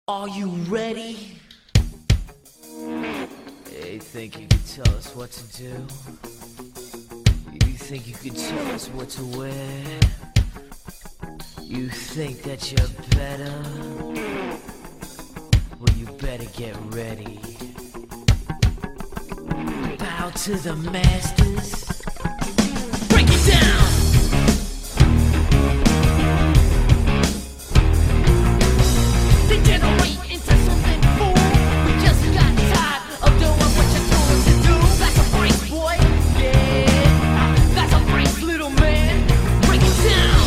Are you ready? You think you can tell us what to do? You think you can tell us what to wear? You think that you're better? Well, you better get ready. Bow to the masters. Break it down! Degenerate into something fool. We just got tired of doing what you told us to do. That's a break, boy. Yeah, that's a break, little man. Break it down.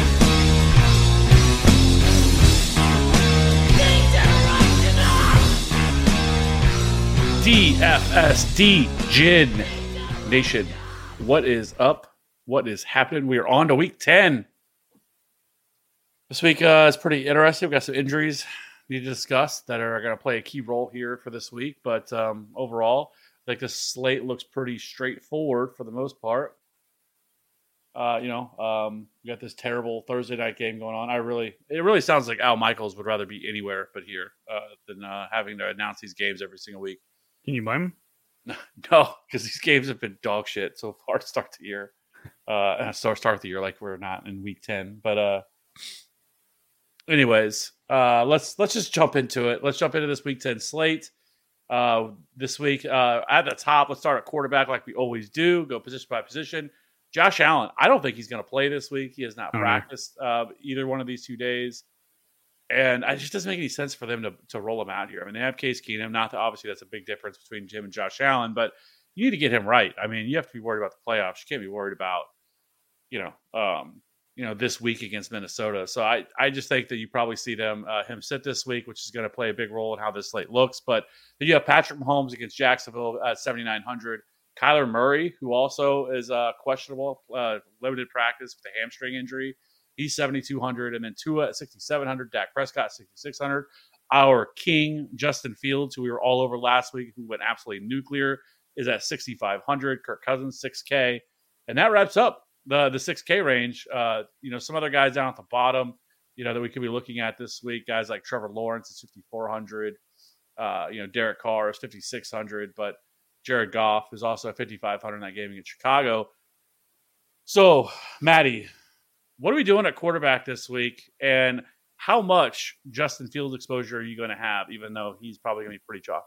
DFSD Gin Nation, what is up? What is happening? We are on to week 10. This week is pretty interesting. We've got some injuries we need to discuss that are going to play a key role here for this week. But overall, like the slate looks pretty straightforward for the most part. We got this terrible Thursday night game going on. It really sounds like Al Michaels would rather be anywhere but here than having to announce these games every single week. Can you blame him? No, because these games have been dog shit so far to start the year. Start the year like we're not in week 10. But anyways, let's just jump into it. Let's jump into this week 10 slate. This week at the top, let's start at quarterback like we always do. Go position by position. Josh Allen, I don't think he's going to play this week. He has not practiced either one of these 2 days. And it just doesn't make any sense for them to roll him out here. I mean, they have Case Keenum. Not that obviously that's a big difference between Jim and Josh Allen, but you need to get him right. I mean, you have to be worried about the playoffs. You can't be worried about, this week against Minnesota. So I just think that you probably see him sit this week, which is going to play a big role in how this slate looks. But then you have Patrick Mahomes against Jacksonville at 7,900. Kyler Murray, who also is questionable, limited practice with a hamstring injury. He's 7,200, and then Tua at 6,700. Dak Prescott 6,600. Our king Justin Fields, who we were all over last week, who went absolutely nuclear, is at 6,500. Kirk Cousins 6K, and that wraps up the 6K range. Some other guys down at the bottom, that we could be looking at this week. Guys like Trevor Lawrence is 5,400. Derek Carr is 5,600, but Jared Goff is also at 5,500 in that game against Chicago. So, Maddie, what are we doing at quarterback this week, and how much Justin Fields exposure are you going to have, even though he's probably going to be pretty chalky?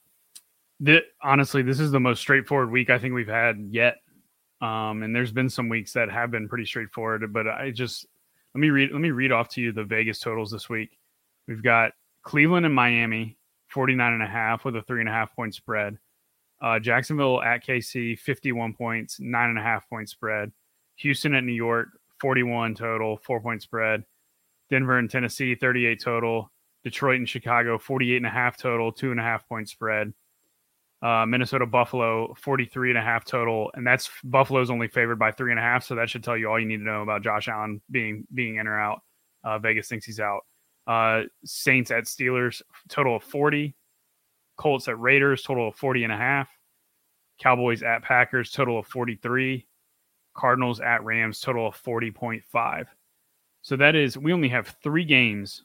Honestly, this is the most straightforward week I think we've had yet. And there's been some weeks that have been pretty straightforward, but let me read off to you the Vegas totals this week. We've got Cleveland and Miami, 49.5 with a 3.5 point spread. Jacksonville at KC, 51 points, 9.5 point spread. Houston at New York, 41 total, 4 point spread. Denver and Tennessee, 38 total. Detroit and Chicago, 48.5 total, 2.5 point spread. Minnesota Buffalo, 43.5 total, and that's Buffalo's only favored by 3.5. So that should tell you all you need to know about Josh Allen being in or out. Vegas thinks he's out. Saints at Steelers, total of 40. Colts at Raiders, total of 40.5. Cowboys at Packers, total of 43. Cardinals at Rams, total of 40.5. So that is, we only have 3 games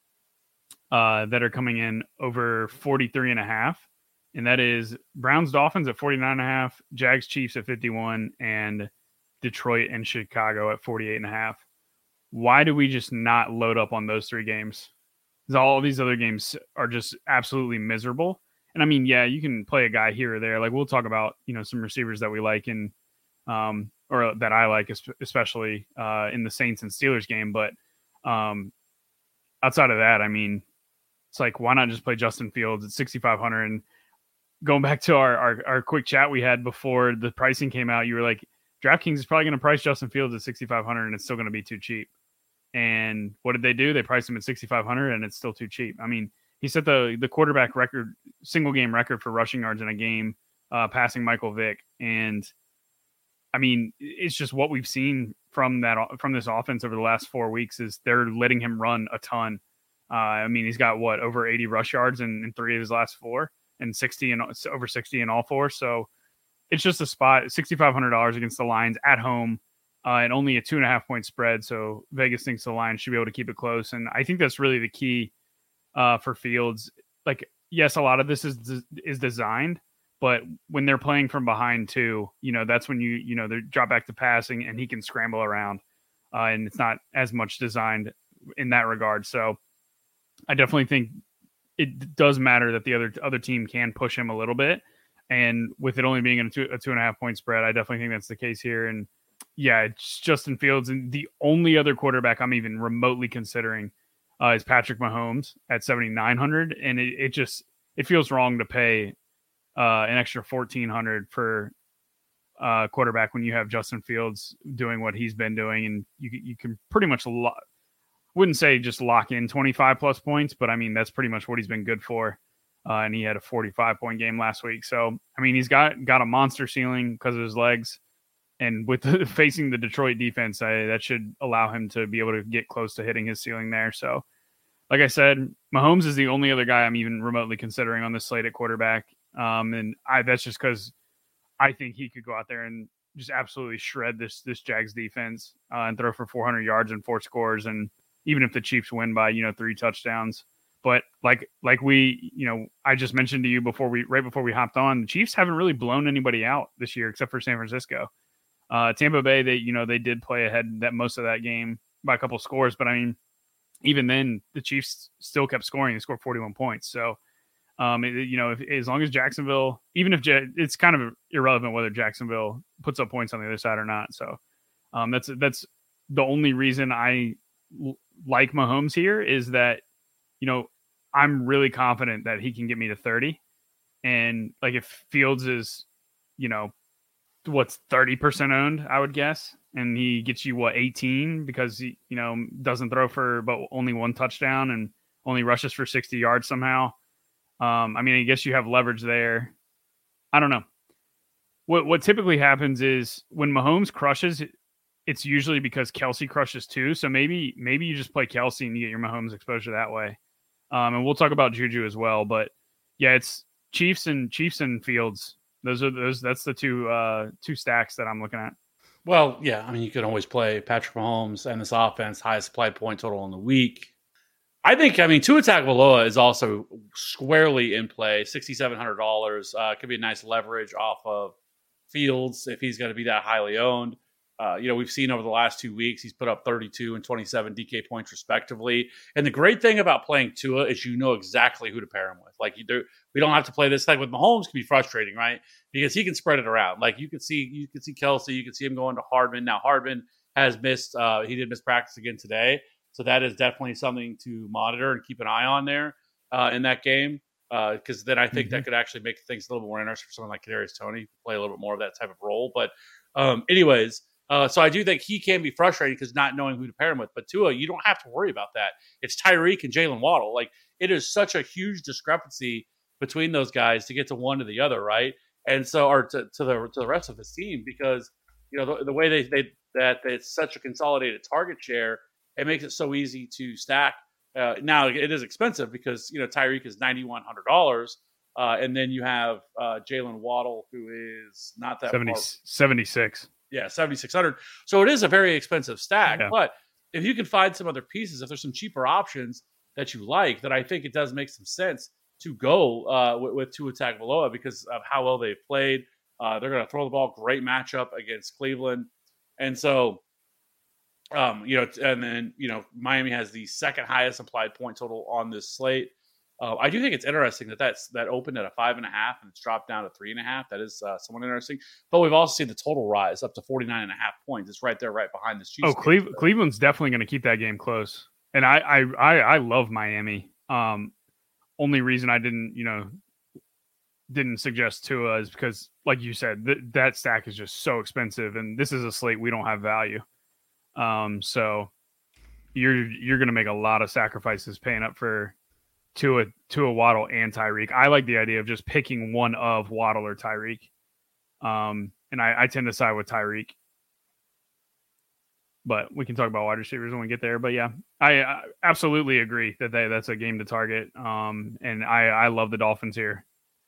that are coming in over 43.5. And that is Browns Dolphins at 49.5, Jags Chiefs at 51, and Detroit and Chicago at 48.5. Why do we just not load up on those 3 games? Because all these other games are just absolutely miserable. And I mean, yeah, you can play a guy here or there. Like we'll talk about, some receivers that we like or that I like, especially in the Saints and Steelers game. But outside of that, I mean, it's like, why not just play Justin Fields at 6,500? And going back to our quick chat we had before the pricing came out, you were like, DraftKings is probably going to price Justin Fields at 6,500 and it's still going to be too cheap. And what did they do? They priced him at 6,500 and it's still too cheap. I mean, he set the quarterback record, single game record for rushing yards in a game, passing Michael Vick. And I mean, it's just what we've seen from this offense over the last 4 weeks is they're letting him run a ton. I mean, he's got over 80 rush yards in 3 of his last 4 and 60 and over 60 in all 4. So it's just a spot, $6,500 against the Lions at home. And only a 2.5 point spread. So Vegas thinks the Lions should be able to keep it close. And I think that's really the key for Fields. Like, yes, a lot of this is designed, but when they're playing from behind too, that's when they drop back to passing and he can scramble around, and it's not as much designed in that regard. So I definitely think it does matter that the other team can push him a little bit. And with it only being a 2.5 point spread, I definitely think that's the case here. And yeah, it's Justin Fields. And the only other quarterback I'm even remotely considering is Patrick Mahomes at 7,900. And it feels wrong to pay an extra 1,400 for quarterback when you have Justin Fields doing what he's been doing. And you can pretty much wouldn't say just lock in 25 plus points, but I mean, that's pretty much what he's been good for. And he had a 45-point game last week. So, I mean, he's got a monster ceiling because of his legs. And with facing the Detroit defense, that should allow him to be able to get close to hitting his ceiling there. So, like I said, Mahomes is the only other guy I'm even remotely considering on this slate at quarterback. And that's just because I think he could go out there and just absolutely shred this Jags defense and throw for 400 yards and 4 scores. And even if the Chiefs win by, 3 touchdowns. But like we, I just mentioned to you right before we hopped on, the Chiefs haven't really blown anybody out this year except for San Francisco. Tampa Bay, they did play ahead that most of that game by a couple scores, but I mean, even then the Chiefs still kept scoring. They scored 41 points. So, as long as Jacksonville, even if it's kind of irrelevant whether Jacksonville puts up points on the other side or not. So, that's the only reason I like Mahomes here is that, I'm really confident that he can get me to 30. And like if Fields is, what's 30% owned, I would guess. And he gets you 18 because he, doesn't throw for but only 1 touchdown and only rushes for 60 yards somehow. I mean, I guess you have leverage there. I don't know. What typically happens is when Mahomes crushes, it's usually because Kelsey crushes too. So maybe you just play Kelsey and you get your Mahomes exposure that way. And we'll talk about Juju as well, but yeah, it's Chiefs and Fields. That's the two stacks that I'm looking at. Well, yeah, I mean, you can always play Patrick Mahomes and this offense, highest applied point total in the week. I think, Tua Tagovailoa is also squarely in play, $6,700. Could be a nice leverage off of Fields if he's going to be that highly owned. We've seen over the last 2 weeks, he's put up 32 and 27 DK points respectively. And the great thing about playing Tua is you know exactly who to pair him with. Like we don't have to play this. Like with Mahomes, can be frustrating, right? Because he can spread it around. Like you could see Kelsey, you could see him going to Hardman. Now Hardman has missed. He did miss practice again today, so that is definitely something to monitor and keep an eye on there in that game. Because then I think that could actually make things a little bit more interesting for someone like Kadarius Toney, play a little bit more of that type of role. But anyways. So I do think he can be frustrating because not knowing who to pair him with. But Tua, you don't have to worry about that. It's Tyreek and Jalen Waddle. Like it is such a huge discrepancy between those guys to get to one to the other, right? And so, or to the rest of the team, because the way that it's such a consolidated target share, it makes it so easy to stack. Now it is expensive because Tyreek is $9,100, and then you have Jalen Waddle, who is not that 76. Yeah, 7,600. So it is a very expensive stack. Yeah. But if you can find some other pieces, if there's some cheaper options that you like, then I think it does make some sense to go with Tua Tagovailoa because of how well they've played. They're going to throw the ball. Great matchup against Cleveland. And so, and then Miami has the second highest implied point total on this slate. I do think it's interesting that opened at a 5.5 and it's dropped down to 3.5. That is somewhat interesting. But we've also seen the total rise up to 49.5 points. It's right there, right behind this Chiefs. Cleveland's definitely going to keep that game close. And I love Miami. Only reason I didn't suggest Tua is because, like you said, that stack is just so expensive, and this is a slate we don't have value. So you're going to make a lot of sacrifices paying up for Tua, Waddle, and Tyreek. I like the idea of just picking one of Waddle or Tyreek. And I tend to side with Tyreek. But we can talk about wide receivers when we get there. But yeah, I absolutely agree that that's a game to target. And I love the Dolphins here.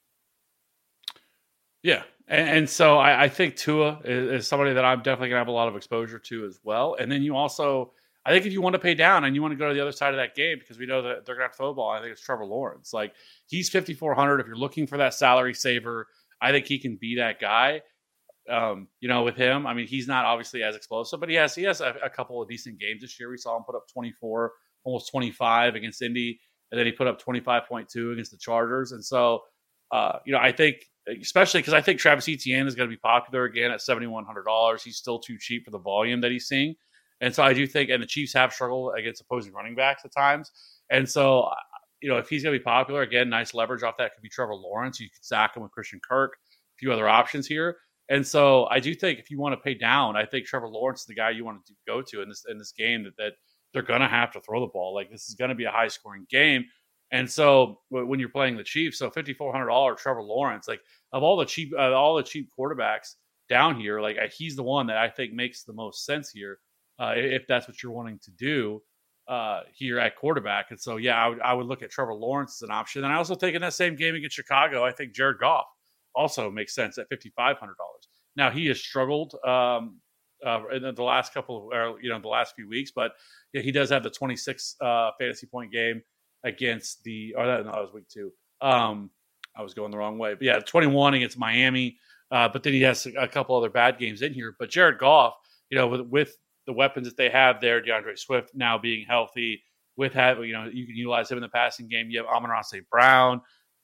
Yeah. And so I think Tua is somebody that I'm definitely going to have a lot of exposure to as well. And then you also, I think if you want to pay down and you want to go to the other side of that game, because we know that they're going to throw the ball, I think it's Trevor Lawrence. Like, he's 5,400. If you're looking for that salary saver, I think he can be that guy. With him, I mean, he's not obviously as explosive, but he has a couple of decent games this year. We saw him put up 24, almost 25 against Indy, and then he put up 25.2 against the Chargers. And so, I think, especially because I think Travis Etienne is going to be popular again at $7,100. He's still too cheap for the volume that he's seeing. And so I do think, and the Chiefs have struggled against opposing running backs at times. And so, if he's going to be popular, again, nice leverage off that could be Trevor Lawrence. You could stack him with Christian Kirk, a few other options here. And so I do think if you want to pay down, I think Trevor Lawrence is the guy you want to go to in this game that they're going to have to throw the ball. Like, this is going to be a high scoring game. And so when you're playing the Chiefs, so $5,400 Trevor Lawrence, like, of all the cheap quarterbacks down here, like, he's the one that I think makes the most sense here, if that's what you're wanting to do here at quarterback. And so, yeah, I would look at Trevor Lawrence as an option. And I also think in that same game against Chicago, I think Jared Goff also makes sense at $5,500. Now, he has struggled in the last the last few weeks, but yeah, he does have the 26 fantasy point game against that was week 2. I was going the wrong way, but yeah, 21 against Miami. But then he has a couple other bad games in here. But Jared Goff, with the weapons that they have there, DeAndre Swift now being healthy, you can utilize him in the passing game. You have Amon-Ra St. Brown.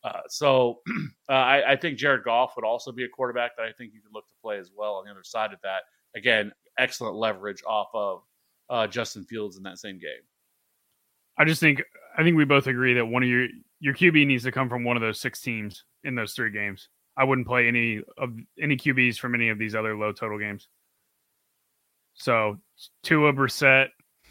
I think Jared Goff would also be a quarterback that I think you could look to play as well on the other side of that. Again, excellent leverage off of Justin Fields in that same game. I think we both agree that one of your QB needs to come from one of those 6 teams in those 3 games. I wouldn't play any QBs from any of these other low total games. So Tua, Brissett,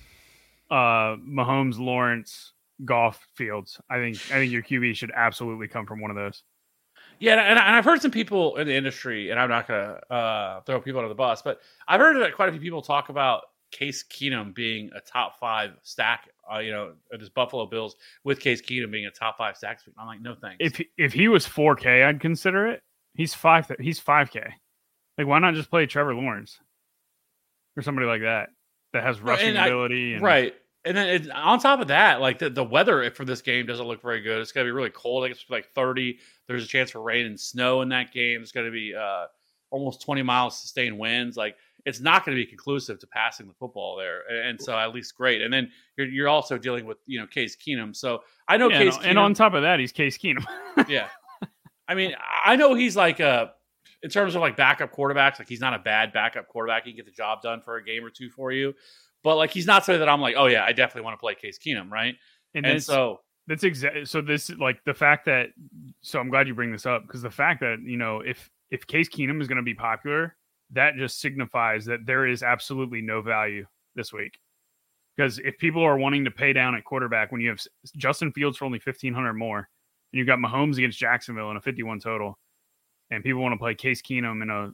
Mahomes, Lawrence, Goff, Fields. I think your QB should absolutely come from one of those. Yeah, and I've heard some people in the industry, and I'm not going to throw people under the bus, but I've heard quite a few people talk about Case Keenum being a top 5 stack, this Buffalo Bills with Case Keenum being a top 5 stack. I'm like, no thanks. If he was 4K, I'd consider it. He's 5K. Like, why not just play Trevor Lawrence or somebody like that has rushing ability? Right. And then on top of that, like the weather for this game doesn't look very good. It's going to be really cold. I think it's like 30. There's a chance for rain and snow in that game. It's going to be almost 20 miles sustained winds. Like, it's not going to be conclusive to passing the football there. And so at least great. And then you're also dealing with, Case Keenum. So I know Case Keenum. And on top of that, he's Case Keenum. Yeah. I mean, I know he's like in terms of like backup quarterbacks, like he's not a bad backup quarterback. He can get the job done for a game or two for you. But like, he's not somebody that I'm like, oh yeah, I definitely want to play Case Keenum, right? And so that's exactly so. This like the fact that I'm glad you bring this up, because the fact that if Case Keenum is going to be popular, that just signifies that there is absolutely no value this week. Because if people are wanting to pay down at quarterback when you have Justin Fields for only $1,500 more, and you've got Mahomes against Jacksonville in a 51 total, and people want to play Case Keenum in a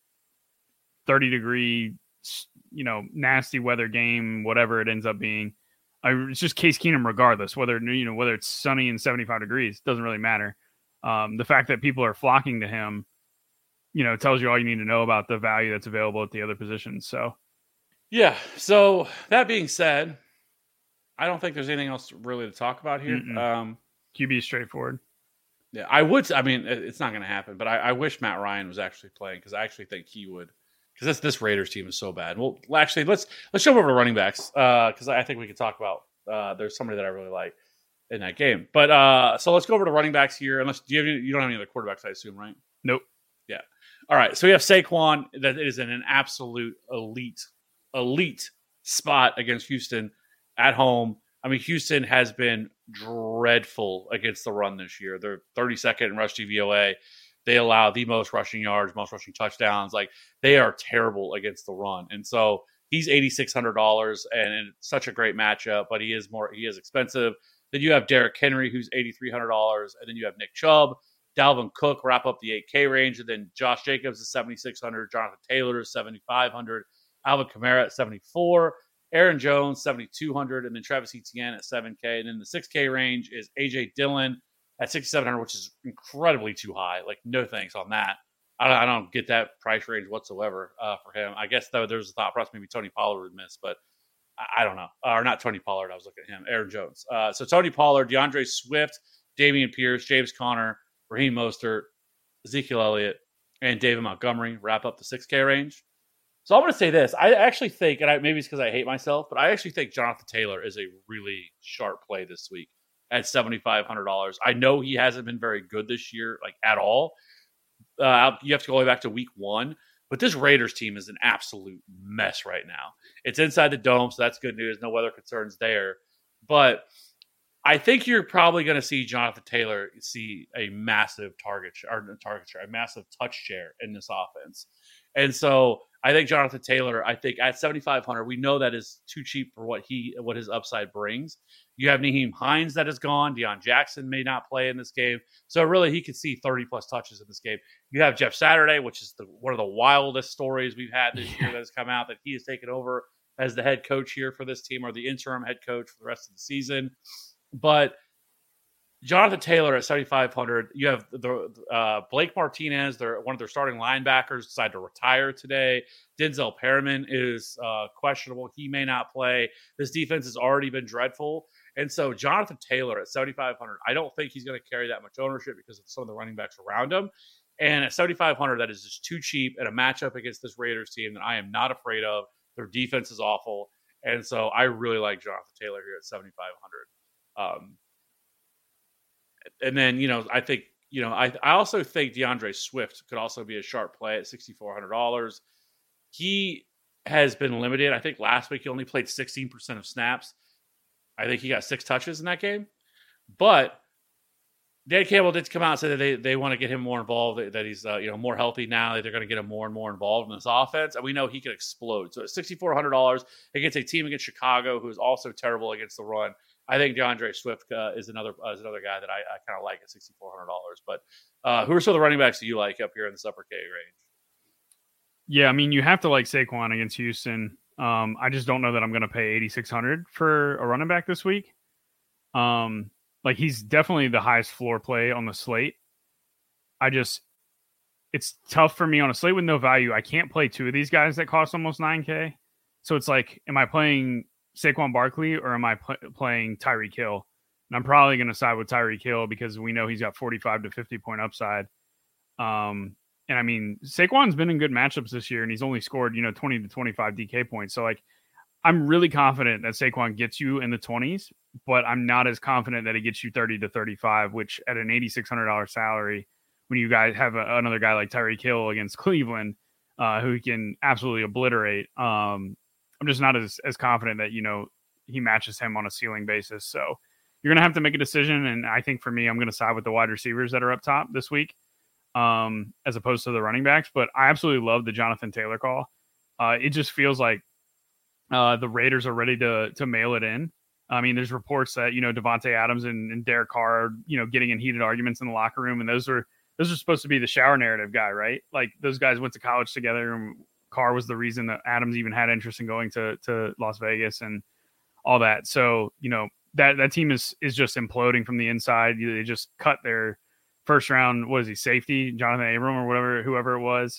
30-degree, nasty weather game, whatever it ends up being, it's just Case Keenum regardless. Whether it's sunny and 75 degrees, doesn't really matter. The fact that people are flocking to him, tells you all you need to know about the value that's available at the other positions. So, yeah. So that being said, I don't think there's anything else really to talk about here. QB is straightforward. Yeah, I would. I mean, it's not going to happen, but I wish Matt Ryan was actually playing, because I actually think he would. Because this Raiders team is so bad. Well, actually, let's jump over to running backs, because I think we can talk about. There's somebody that I really like in that game. But so let's go over to running backs here. Unless you don't have any other quarterbacks, I assume, right? Nope. Yeah. All right. So we have Saquon. That is in an absolute elite spot against Houston at home. I mean, Houston has been dreadful against the run this year. They're 32nd in rush DVOA. They allow the most rushing yards, most rushing touchdowns. Like, they are terrible against the run. And so he's $8,600 and such a great matchup, but he is expensive. Then you have Derrick Henry, who's $8,300. And then you have Nick Chubb, Dalvin Cook wrap up the 8K range. And then Josh Jacobs is $7,600. Jonathan Taylor is $7,500. Alvin Kamara at $74,000. Aaron Jones, $7,200. And then Travis Etienne at $7K. And then the 6K range is A.J. Dillon at $6,700, which is incredibly too high. Like, no thanks on that. I don't get that price range whatsoever for him. I guess though there's a thought process maybe Tony Pollard would miss, but I don't know. Or not Tony Pollard. I was looking at him. Aaron Jones. So Tony Pollard, DeAndre Swift, Damian Pierce, James Conner, Raheem Mostert, Ezekiel Elliott, and David Montgomery wrap up the 6K range. So I'm going to say this. I actually think, and maybe it's because I hate myself, but I actually think Jonathan Taylor is a really sharp play this week at $7,500. I know he hasn't been very good this year, like at all. You have to go back to week 1. But this Raiders team is an absolute mess right now. It's inside the dome, so that's good news. No weather concerns there. But I think you're probably going to see Jonathan Taylor see a massive a massive touch share in this offense. And so I think Jonathan Taylor, at 7,500, we know that is too cheap for what his upside brings. You have Nyheim Hines that is gone. Deion Jackson may not play in this game. So really he could see 30 plus touches in this game. You have Jeff Saturday, which is one of the wildest stories we've had this year that has come out, that he has taken over as the head coach here for this team, or the interim head coach for the rest of the season. But Jonathan Taylor at 7,500. You have Blake Martinez, one of their starting linebackers, decided to retire today. Denzel Perriman is questionable. He may not play. This defense has already been dreadful. And so Jonathan Taylor at 7,500, I don't think he's going to carry that much ownership because of some of the running backs around him. And at 7,500, that is just too cheap in a matchup against this Raiders team that I am not afraid of. Their defense is awful. And so I really like Jonathan Taylor here at 7,500. And then, I think, I also think DeAndre Swift could also be a sharp play at $6,400. He has been limited. I think last week he only played 16% of snaps. I think he got 6 touches in that game. But Dan Campbell did come out and say that they want to get him more involved, that he's more healthy now, that they're going to get him more and more involved in this offense. And we know he can explode. So at $6,400 against a team against Chicago, who is also terrible against the run, I think DeAndre Swift is another guy that I kind of like at $6,400. But who are some of the running backs that you like up here in this upper K range? Yeah, I mean, you have to like Saquon against Houston. I just don't know that I'm going to pay $8,600 for a running back this week. Like, he's definitely the highest floor play on the slate. It's tough for me on a slate with no value. I can't play 2 of these guys that cost almost $9K. So it's like, am I playing Saquon Barkley or am I playing Tyreek Hill? And I'm probably going to side with Tyreek Hill because we know he's got 45 to 50 point upside. And I mean, Saquon's been in good matchups this year and he's only scored, 20 to 25 DK points. So like, I'm really confident that Saquon gets you in the 20s, but I'm not as confident that he gets you 30 to 35, which at an $8,600 salary, when you guys have another guy like Tyreek Hill against Cleveland, who can absolutely obliterate. I'm just not as confident that, he matches him on a ceiling basis. So you're going to have to make a decision. And I think for me, I'm going to side with the wide receivers that are up top this week, as opposed to the running backs. But I absolutely love the Jonathan Taylor call. It just feels like the Raiders are ready to mail it in. I mean, there's reports that, Devontae Adams and Derek Carr are, getting in heated arguments in the locker room. And those are supposed to be the shower narrative guy, right? Like, those guys went to college together, and Carr was the reason that Adams even had interest in going to Las Vegas and all that. So, that team is just imploding from the inside. They just cut their first round, safety, Jonathan Abram or whoever it was.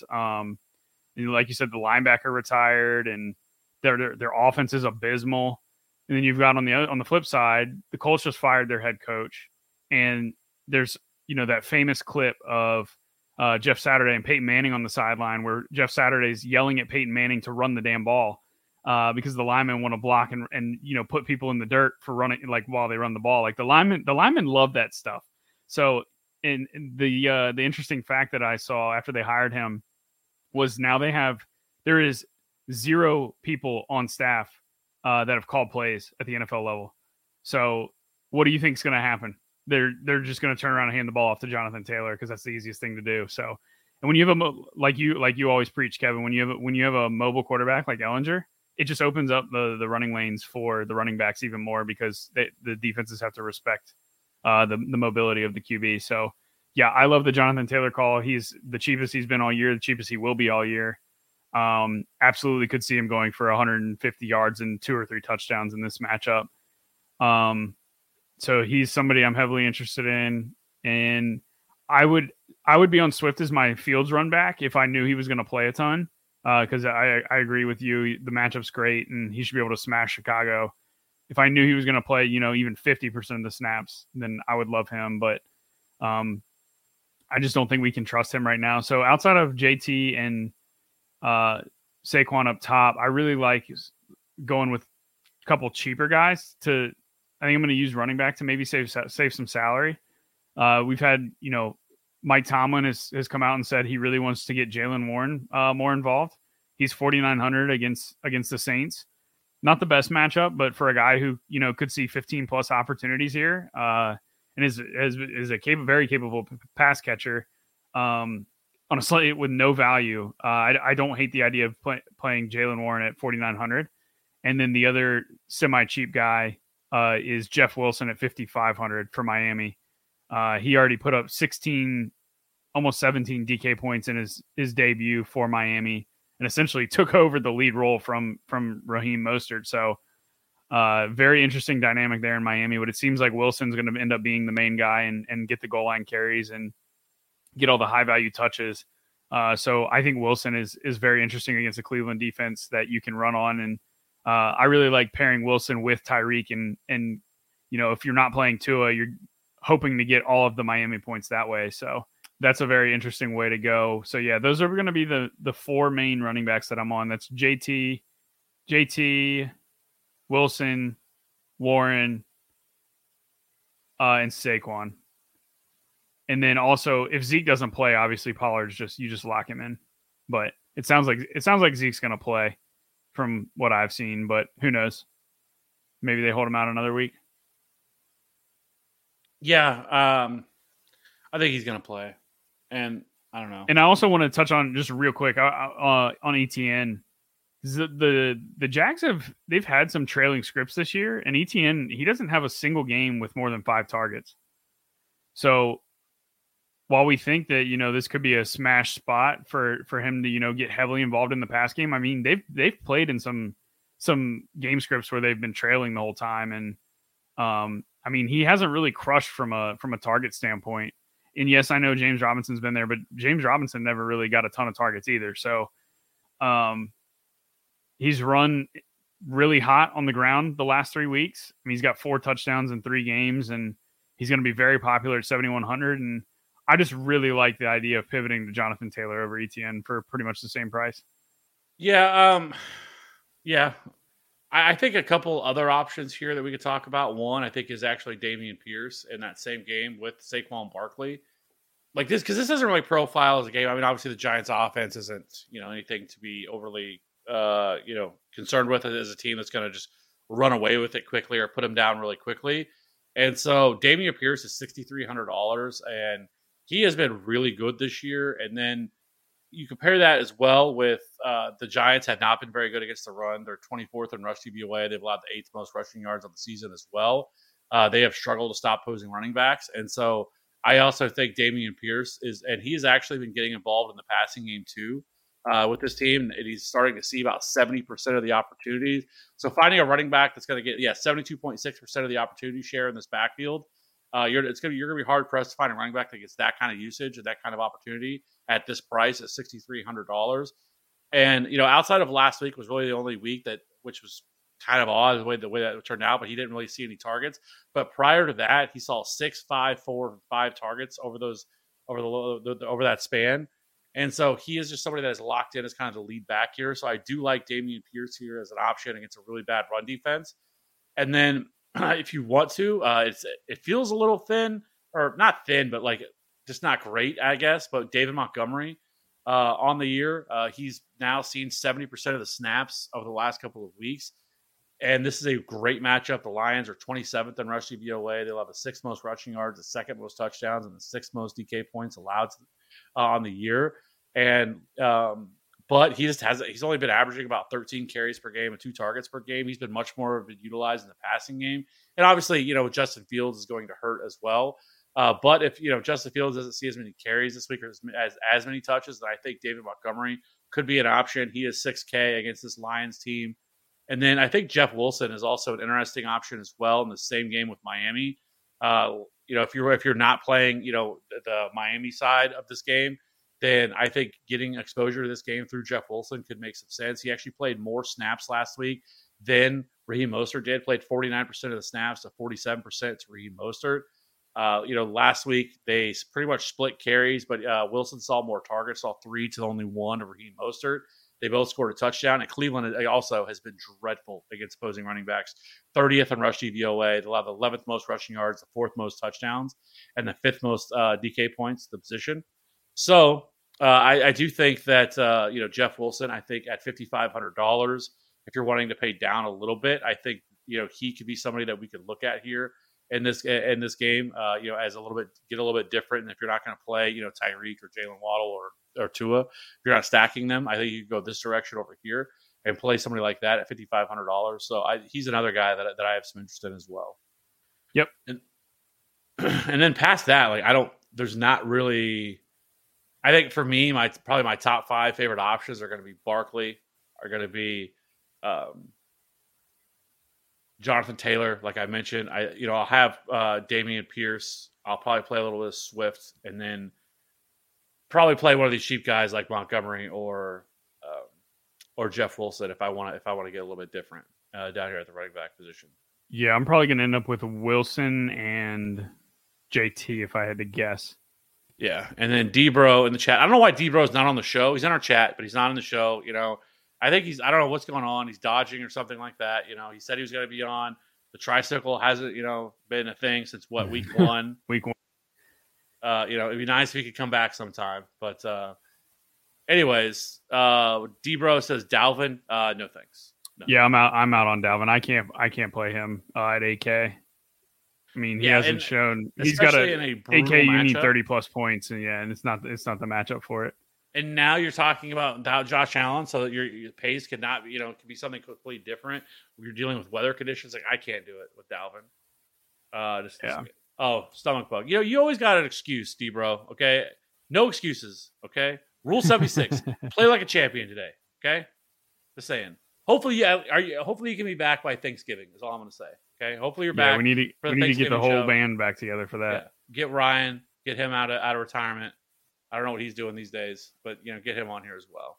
Like you said, the linebacker retired, and their offense is abysmal. And then you've got on the flip side, the Colts just fired their head coach, and there's that famous clip of Jeff Saturday and Peyton Manning on the sideline where Jeff Saturday's yelling at Peyton Manning to run the damn ball because the linemen want to block and put people in the dirt for running, like, while they run the ball. Like, the linemen love that stuff. So in the interesting fact that I saw after they hired him was now there is 0 people on staff that have called plays at the NFL level. So what do you think is going to happen? They're just going to turn around and hand the ball off to Jonathan Taylor because that's the easiest thing to do. So, and when you have like you always preach, Kevin, when you have a mobile quarterback like Ellinger, it just opens up the running lanes for the running backs even more because the defenses have to respect the mobility of the QB. So, yeah, I love the Jonathan Taylor call. He's the cheapest he's been all year, the cheapest he will be all year. Absolutely could see him going for 150 yards and 2 or 3 touchdowns in this matchup. So he's somebody I'm heavily interested in, and I would be on Swift as my Fields run back if I knew he was going to play a ton. because I agree with you. The matchup's great, and he should be able to smash Chicago. If I knew he was going to play, even 50% of the snaps, then I would love him. But I just don't think we can trust him right now. So outside of JT and Saquon up top, I really like going with a couple cheaper guys. I think I'm going to use running back to maybe save some salary. We've had, Mike Tomlin has come out and said he really wants to get Jaylen Warren more involved. He's 4,900 against the Saints. Not the best matchup, but for a guy who, could see 15 plus opportunities here, and is a very capable pass catcher on a slate with no value. I don't hate the idea of playing Jaylen Warren at 4,900. And then the other semi-cheap guy is Jeff Wilson at 5,500 for Miami. He already put up 16, almost 17 DK points in his debut for Miami, and essentially took over the lead role from Raheem Mostert. So very interesting dynamic there in Miami, but it seems like Wilson's going to end up being the main guy and get the goal line carries and get all the high value touches. So I think Wilson is very interesting against the Cleveland defense that you can run on. And I really like pairing Wilson with Tyreek and if you're not playing Tua, you're hoping to get all of the Miami points that way. So that's a very interesting way to go. So yeah, those are going to be the four main running backs that I'm on. That's JT, Wilson, Warren, and Saquon. And then also, if Zeke doesn't play, obviously Pollard's you just lock him in. But it sounds like Zeke's going to play from what I've seen. But who knows? Maybe they hold him out another week. Yeah, I think he's going to play, and I don't know. And I also want to touch on just real quick on ETN. The Jags they've had some trailing scripts this year, and ETN, he doesn't have a single game with more than 5 targets. So while we think that this could be a smash spot for him to get heavily involved in the pass game, I mean they've played in some game scripts where they've been trailing the whole time, and I mean he hasn't really crushed from a target standpoint. And yes, I know James Robinson's been there, but James Robinson never really got a ton of targets either. So he's run really hot on the ground the last 3 weeks. I mean, he's got 4 touchdowns in 3 games, and he's going to be very popular at 7,100. And I just really like the idea of pivoting to Jonathan Taylor over ETN for pretty much the same price. Yeah. I think a couple other options here that we could talk about. One, I think, is actually Dameon Pierce in that same game with Saquon Barkley. Like this, because this doesn't really profile as a game. I mean, obviously the Giants offense isn't, anything to be overly, concerned with as a team that's going to just run away with it quickly or put them down really quickly. And so Dameon Pierce is $6,300, and he has been really good this year. And then you compare that as well with the Giants have not been very good against the run. They're 24th in rush DVOA. They've allowed the 8th most rushing yards of the season as well. They have struggled to stop opposing running backs. And so I also think Dameon Pierce and he's actually been getting involved in the passing game too with this team. And he's starting to see about 70% of the opportunities. So finding a running back that's going to get 72.6% of the opportunity share in this backfield, you're going to be hard pressed to find a running back that gets that kind of usage and that kind of opportunity at this price at $6,300. And outside of last week was really the only week which was kind of odd the way that turned out, but he didn't really see any targets. But prior to that, he saw 6, 5, 4, and 5 targets over that span. And so he is just somebody that is locked in as kind of the lead back here. So I do like Dameon Pierce here as an option against a really bad run defense. And then if you want to, it feels a little thin, or not thin, but like just not great, I guess. But David Montgomery on the year, he's now seen 70% of the snaps over the last couple of weeks. And this is a great matchup. The Lions are 27th in rush DVOA. They'll have the 6th most rushing yards, the 2nd most touchdowns, and the 6th most DK points allowed on the year. And but he's only been averaging about 13 carries per game and 2 targets per game. He's been much more utilized in the passing game. And obviously, Justin Fields is going to hurt as well. But if Justin Fields doesn't see as many carries this week or as many touches, then I think David Montgomery could be an option. He is $6K against this Lions team. And then I think Jeff Wilson is also an interesting option as well in the same game with Miami. If you're not playing, the Miami side of this game, then I think getting exposure to this game through Jeff Wilson could make some sense. He actually played more snaps last week than Raheem Mostert did. Played 49% of the snaps to 47% to Raheem Mostert. Last week they pretty much split carries, but Wilson saw more targets, saw 3 to only 1 of Raheem Mostert. They both scored a touchdown, and Cleveland also has been dreadful against opposing running backs. 30th in rush DVOA. They'll have the 11th most rushing yards, the 4th most touchdowns, and the 5th most DK points, the position. So I do think that, Jeff Wilson, I think at $5,500, if you're wanting to pay down a little bit, I think, he could be somebody that we could look at here in this game, as a little bit different. And if you're not going to play, Tyreek or Jalen Waddle or Tua, if you're not stacking them, I think you could go this direction over here and play somebody like that at $5,500. So he's another guy that I have some interest in as well. Yep. And then past that, there's not really, I think for me, probably my top 5 favorite options are going to be Barkley, are going to be Jonathan Taylor, like I mentioned. I'll have Dameon Pierce. I'll probably play a little bit of Swift, and then probably play one of these cheap guys like Montgomery or Jeff Wilson if I want to get a little bit different down here at the running back position. Yeah, I'm probably going to end up with Wilson and JT if I had to guess. Yeah, and then Debro in the chat. I don't know why Debro is not on the show. He's in our chat, but he's not in the show. I think I don't know what's going on. He's dodging or something like that. He said he was going to be on. The tricycle hasn't, been a thing since week 1. Week 1. It'd be nice if he could come back sometime. But anyways, Debro says Dalvin. No thanks. No. Yeah, I'm out on Dalvin. I can't play him at AK. I mean, he hasn't shown. He's got AK. You need 30+ points, and it's not the matchup for it. And now you're talking about Josh Allen, so that your pace could not, could be something completely different. You're dealing with weather conditions. I can't do it with Dalvin. Stomach bug. You always got an excuse, D-bro. Okay, no excuses. Okay, Rule 76. Play like a champion today. Okay, just saying. Hopefully, hopefully you can be back by Thanksgiving. Is all I'm going to say. Okay, hopefully you're back. We need to get the whole band back together for that. Yeah. Get Ryan, get him out of retirement. I don't know what he's doing these days, but get him on here as well.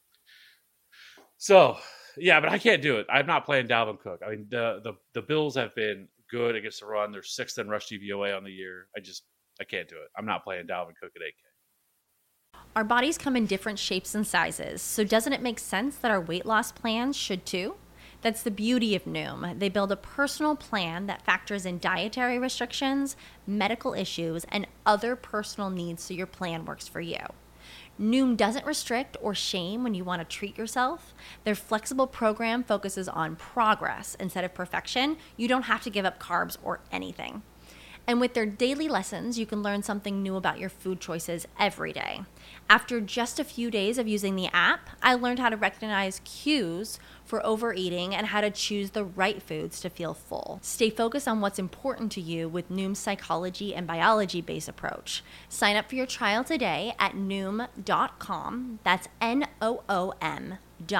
So yeah, but I can't do it. I'm not playing Dalvin Cook. I mean, the Bills have been good against the run. They're 6th in rush DVOA on the year. I can't do it. I'm not playing Dalvin Cook at 8K. Our bodies come in different shapes and sizes, so doesn't it make sense that our weight loss plans should too? That's the beauty of Noom. They build a personal plan that factors in dietary restrictions, medical issues, and other personal needs so your plan works for you. Noom doesn't restrict or shame when you want to treat yourself. Their flexible program focuses on progress instead of perfection. You don't have to give up carbs or anything. And with their daily lessons, you can learn something new about your food choices every day. After just a few days of using the app, I learned how to recognize cues for overeating and how to choose the right foods to feel full. Stay focused on what's important to you with Noom's psychology and biology-based approach. Sign up for your trial today at Noom.com. That's Noom.com.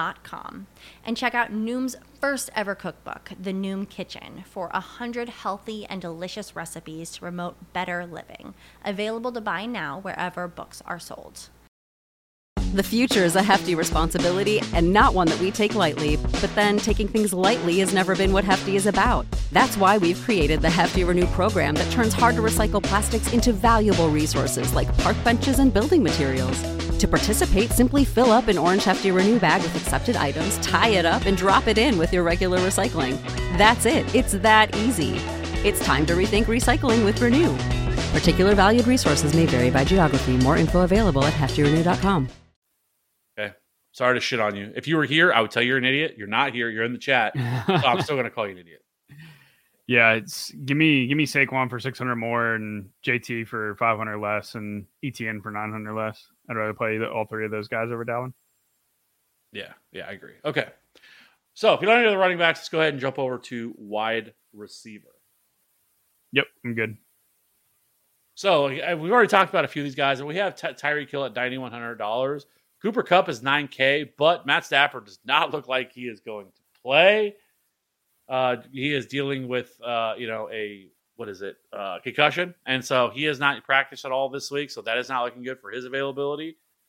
And check out Noom's first ever cookbook, The Noom Kitchen, for 100 healthy and delicious recipes to promote better living. Available to buy now wherever books are sold. The future is a hefty responsibility and not one that we take lightly. But then taking things lightly has never been what Hefty is about. That's why we've created the Hefty Renew program that turns hard-to-recycle plastics into valuable resources like park benches and building materials. To participate, simply fill up an orange Hefty Renew bag with accepted items, tie it up, and drop it in with your regular recycling. That's it. It's that easy. It's time to rethink recycling with Renew. Particular valued resources may vary by geography. More info available at heftyrenew.com. Okay. Sorry to shit on you. If you were here, I would tell you you're an idiot. You're not here. You're in the chat. So I'm still going to call you an idiot. Yeah, it's give me Saquon for 600 more and JT for 500 less and ETN for 900 less. I'd rather play all 3 of those guys over Dalvin. Yeah, I agree. Okay. So if you don't know the running backs, let's go ahead and jump over to wide receiver. Yep, I'm good. So we've already talked about a few of these guys, and we have Tyreek Hill at $9,100. Cooper Kupp is $9K, but Matt Stafford does not look like he is going to play. He is dealing with, concussion. And so he has not practiced at all this week. So that is not looking good for his availability.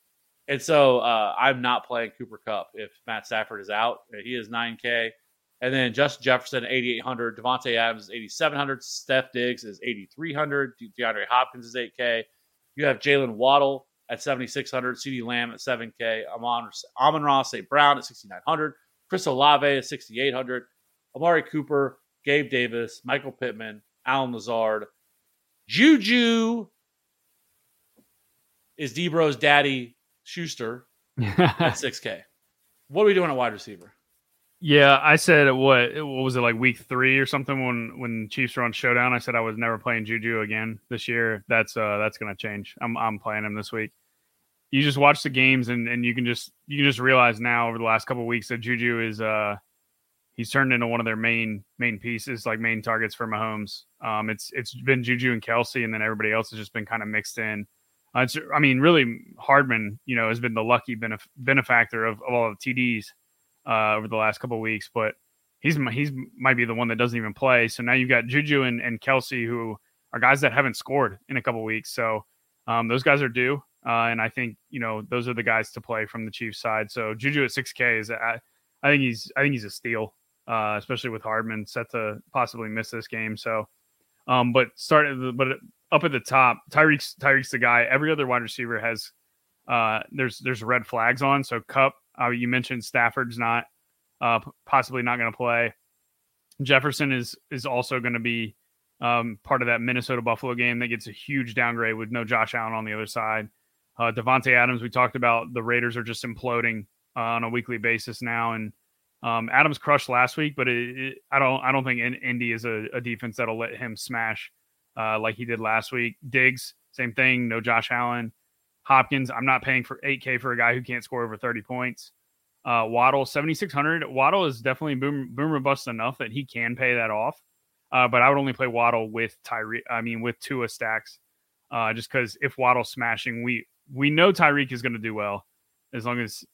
And so I'm not playing Cooper Kupp if Matt Stafford is out. He is 9K. And then Justin Jefferson, 8,800. Devontae Adams is 8,700. Steph Diggs is 8,300. DeAndre Hopkins is 8K. You have Jalen Waddle at 7,600. CeeDee Lamb at 7K. Amon-Ra St. Brown at 6,900. Chris Olave at 6,800. Amari Cooper, Gabe Davis, Michael Pittman, Alan Lazard. Juju is D-Bro's daddy, Schuster, at 6K. What are we doing at wide receiver? Yeah, I said what was it, like week 3 or something when Chiefs were on Showdown? I said I was never playing Juju again this year. That's going to change. I'm playing him this week. You just watch the games and you can just realize now over the last couple of weeks that Juju is he's turned into one of their main pieces, like main targets for Mahomes. It's been Juju and Kelsey, and then everybody else has just been kind of mixed in. Really Hardman, has been the lucky benefactor of all the TDs over the last couple of weeks, but he's might be the one that doesn't even play. So now you've got Juju and Kelsey, who are guys that haven't scored in a couple of weeks. So those guys are due, and I think those are the guys to play from the Chiefs side. So Juju at 6K is I think he's a steal, especially with Hardman set to possibly miss this game. So, but up at the top, Tyreek's the guy. Every other wide receiver has there's red flags on. So Kupp. You mentioned Stafford's not possibly not going to play. Jefferson is also going to be part of that Minnesota-Buffalo game that gets a huge downgrade with no Josh Allen on the other side. Devontae Adams, we talked about the Raiders are just imploding on a weekly basis now, and Adams crushed last week, but I don't think Indy is a defense that'll let him smash like he did last week. Diggs, same thing, no Josh Allen. Hopkins, I'm not paying for 8K for a guy who can't score over 30 points. Waddle, 7,600. Waddle is definitely boom robust enough that he can pay that off. But I would only play Waddle with with Tua stacks, just because if Waddle's smashing, we know Tyreek is going to do well as long as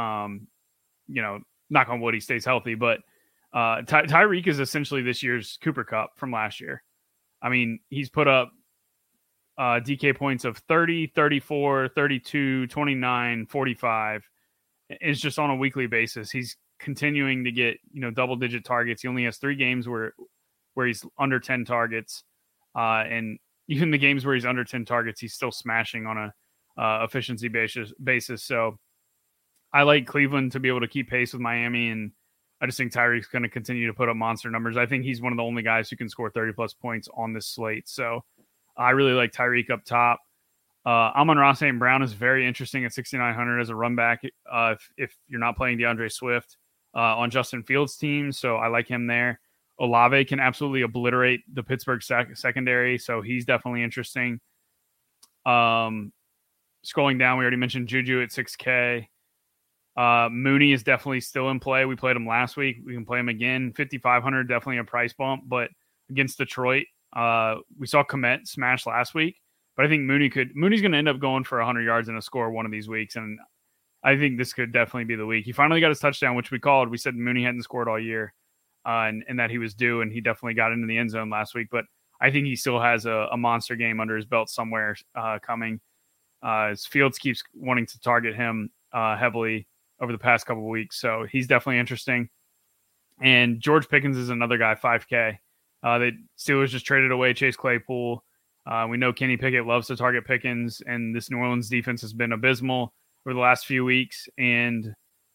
knock on wood, he stays healthy. But Tyreek is essentially this year's Cooper Kupp from last year. I mean, he's put up DK points of 30, 34, 32, 29, 45. It's just on a weekly basis. He's continuing to get, double-digit targets. He only has 3 games where he's under 10 targets. And even the games where he's under 10 targets, he's still smashing on a efficiency basis. So I like Cleveland to be able to keep pace with Miami, and I just think Tyreek's going to continue to put up monster numbers. I think he's one of the only guys who can score 30-plus points on this slate. So I really like Tyreek up top. Amon-Ra St. Brown is very interesting at 6,900 as a run back if you're not playing DeAndre Swift on Justin Fields' team. So I like him there. Olave can absolutely obliterate the Pittsburgh secondary, so he's definitely interesting. Scrolling down, we already mentioned Juju at 6K. Mooney is definitely still in play. We played him last week. We can play him again. 5,500, definitely a price bump, but against Detroit, we saw Kmet smash last week, but I think Mooney's going to end up going for 100 yards and a score one of these weeks. And I think this could definitely be the week. He finally got his touchdown, which we called. We said Mooney hadn't scored all year, and that he was due, and he definitely got into the end zone last week. But I think he still has a monster game under his belt somewhere coming. As Fields keeps wanting to target him heavily over the past couple of weeks. So he's definitely interesting. And George Pickens is another guy, 5K. The Steelers just traded away Chase Claypool. We know Kenny Pickett loves to target Pickens, and this New Orleans defense has been abysmal over the last few weeks. And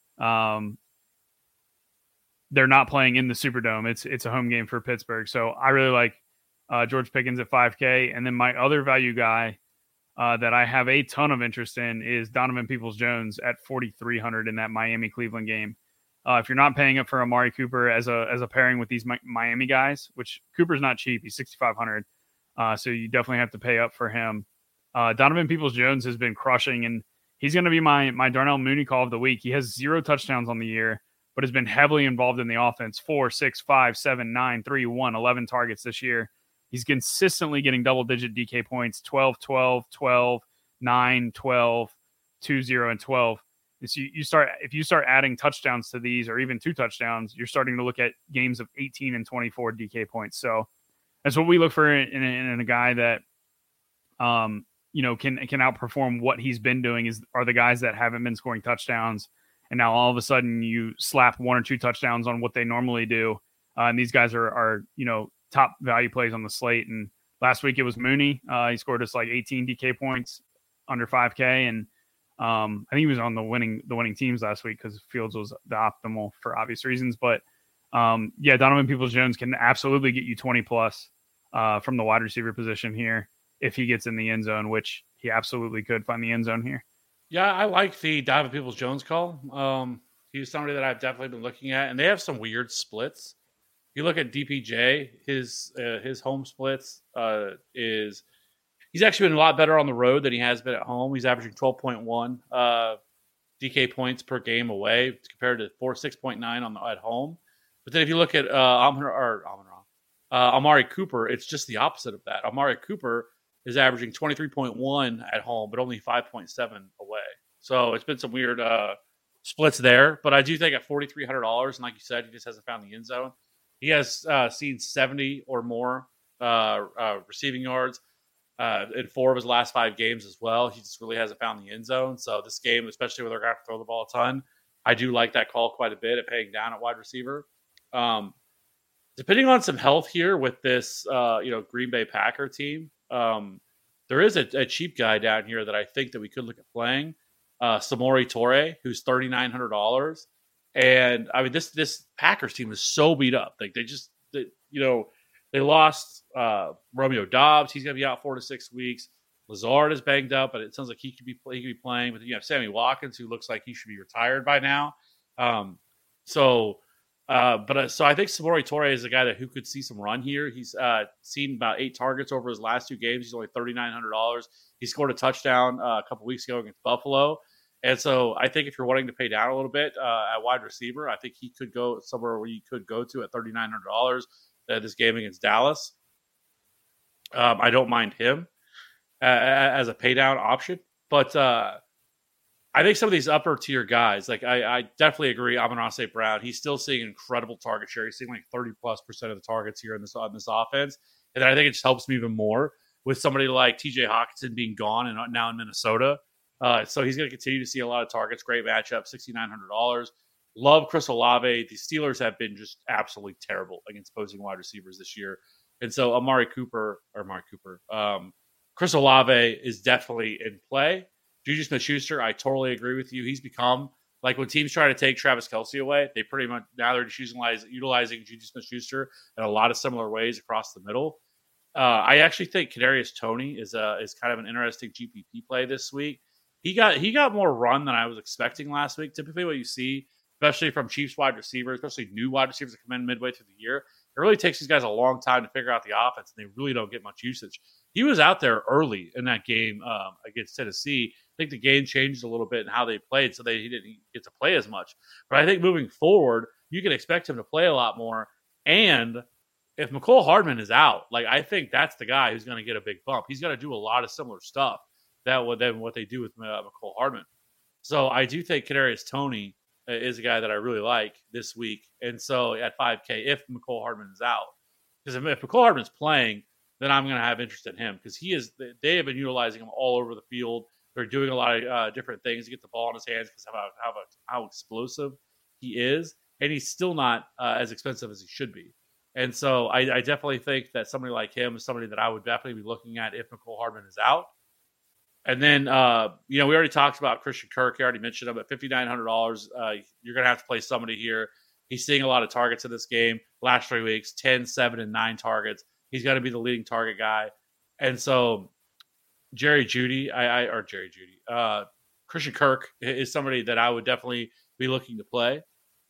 they're not playing in the Superdome. It's a home game for Pittsburgh. So I really like George Pickens at 5K. And then my other value guy that I have a ton of interest in is Donovan Peoples-Jones at 4,300 in that Miami-Cleveland game. If you're not paying up for Amari Cooper as a pairing with these Miami guys, which Cooper's not cheap, he's 6,500, so you definitely have to pay up for him. Donovan Peoples-Jones has been crushing, and he's going to be my Darnell Mooney call of the week. He has 0 touchdowns on the year, but has been heavily involved in the offense. 4, 6, 5, 7, 9, 3, 1, 11 targets this year. He's consistently getting double-digit DK points, 12, 12, 12, 9, 12, 2, 0, and 12. So if you start adding touchdowns to these, or even 2 touchdowns, you're starting to look at games of 18 and 24 DK points. So that's what we look for in a guy that can outperform what he's been doing are the guys that haven't been scoring touchdowns. And now all of a sudden you slap 1 or 2 touchdowns on what they normally do. And these guys are top value plays on the slate. And last week it was Mooney. He scored us like 18 DK points under 5K. And I think he was on the winning teams last week because Fields was the optimal for obvious reasons. But Donovan Peoples-Jones can absolutely get you 20 plus from the wide receiver position here if he gets in the end zone, which he absolutely could find the end zone here. Yeah, I like the Donovan Peoples-Jones call. He's somebody that I've definitely been looking at, and they have some weird splits. You look at DPJ, his home splits he's actually been a lot better on the road than he has been at home. He's averaging 12.1 DK points per game away compared to 6.9 at home. But then if you look at Amari Cooper, it's just the opposite of that. Amari Cooper is averaging 23.1 at home, but only 5.7 away. So it's been some weird splits there. But I do think at $4,300, and like you said, he just hasn't found the end zone. He has seen 70 or more receiving yards in 4 of his last 5 games as well. He just really hasn't found the end zone. So this game, especially with our guy to throw the ball a ton, I do like that call quite a bit at paying down at wide receiver. Depending on some health here with this, Green Bay Packer team, there is a cheap guy down here that I think that we could look at playing, Samori Toure, who's $3,900. And I mean, this Packers team is so beat up. Like they lost Romeo Doubs. He's going to be out 4 to 6 weeks. Lazard is banged up, but it sounds like he could be playing. But you have Sammy Watkins, who looks like he should be retired by now. So I think Samori Toure is a guy who could see some run here. He's seen about 8 targets over his last 2 games. He's only $3,900. He scored a touchdown a couple weeks ago against Buffalo. And so I think if you're wanting to pay down a little bit at wide receiver, I think he could go somewhere where you could go to at $3,900 this game against Dallas. I don't mind him as a pay down option. But I think some of these upper tier guys, like I definitely agree. Amon-Ra St. Brown, he's still seeing incredible target share. He's seeing like 30+% of the targets here on this offense. And then I think it just helps me even more with somebody like TJ Hawkinson being gone and now in Minnesota. So he's going to continue to see a lot of targets. Great matchup, $6,900. Love Chris Olave. The Steelers have been just absolutely terrible against opposing wide receivers this year. And so Chris Olave is definitely in play. Juju Smith-Schuster, I totally agree with you. He's become, like when teams try to take Travis Kelce away, they pretty much, now they're just utilizing Juju Smith-Schuster in a lot of similar ways across the middle. I actually think Kadarius Toney is kind of an interesting GPP play this week. He got more run than I was expecting last week. Typically what you see, especially from Chiefs wide receivers, especially new wide receivers that come in midway through the year, it really takes these guys a long time to figure out the offense, and they really don't get much usage. He was out there early in that game against Tennessee. I think the game changed a little bit in how they played, so he didn't get to play as much. But I think moving forward, you can expect him to play a lot more. And if Mecole Hardman is out, like I think that's the guy who's going to get a big bump. He's going to do a lot of similar stuff than what they do with Mecole Hardman. So I do think Kadarius Toney is a guy that I really like this week. And so at 5K, if Mecole Hardman is out, because if Mecole Hardman's playing, then I'm going to have interest in him because they have been utilizing him all over the field. They're doing a lot of different things to get the ball in his hands because of how explosive he is. And he's still not as expensive as he should be. And so I definitely think that somebody like him is somebody that I would definitely be looking at if Mecole Hardman is out. And then, we already talked about Christian Kirk. I already mentioned him at $5,900. You're going to have to play somebody here. He's seeing a lot of targets in this game. Last 3 weeks, 10, 7, and 9 targets. He's going to be the leading target guy. And so Christian Kirk is somebody that I would definitely be looking to play.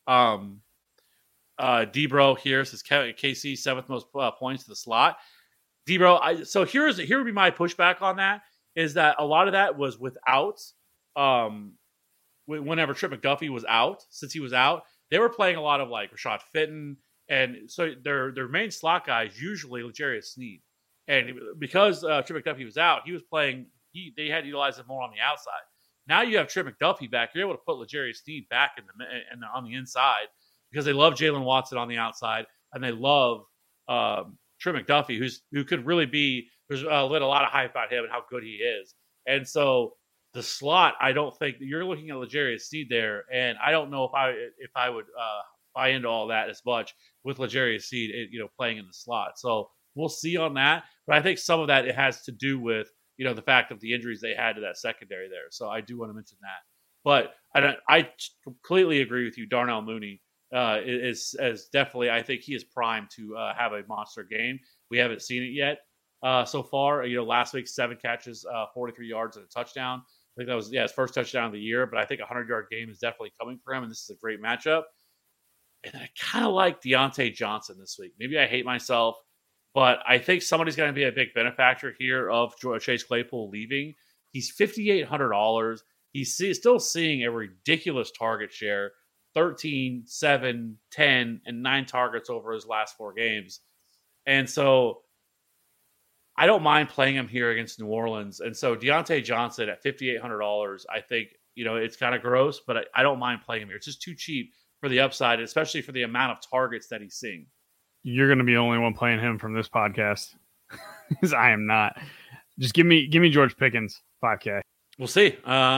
Debro here says KC 7th most points to the slot. Debro, so here would be my pushback on that. Is that a lot of that was without whenever Trip McDuffie was out. Since he was out, they were playing a lot of like Rashad Fitton, and so their main slot guy is usually L'Jarius Sneed. And because Trip McDuffie was out, he was playing. They had to utilize him more on the outside. Now you have Trip McDuffie back. You're able to put L'Jarius Sneed back on the inside because they love Jalen Watson on the outside, and they love Trip McDuffie, who could really be there's lit a lot of hype about him and how good he is. And so the slot, I don't think you're looking at L'Jarius Sneed there, and I don't know if I would buy into all that as much with L'Jarius Sneed, playing in the slot. So we'll see on that. But I think some of that it has to do with the fact of the injuries they had to that secondary there. So I do want to mention that. But I completely agree with you. Darnell Mooney is definitely, I think he is primed to have a monster game. We haven't seen it yet so far. Last week, 7 catches, 43 yards and a touchdown. I think that was his first touchdown of the year. But I think a 100-yard game is definitely coming for him, and this is a great matchup. And I kind of like Deontay Johnson this week. Maybe I hate myself, but I think somebody's going to be a big benefactor here of Chase Claypool leaving. He's $5,800. He's still seeing a ridiculous target share, 13, 7, 10, and 9 targets over his last 4 games. And so I don't mind playing him here against New Orleans. And so Deontay Johnson at $5,800, I think, it's kind of gross, but I don't mind playing him here. It's just too cheap for the upside, especially for the amount of targets that he's seeing. You're going to be the only one playing him from this podcast, because I am not. Just give me George Pickens, 5K. We'll see.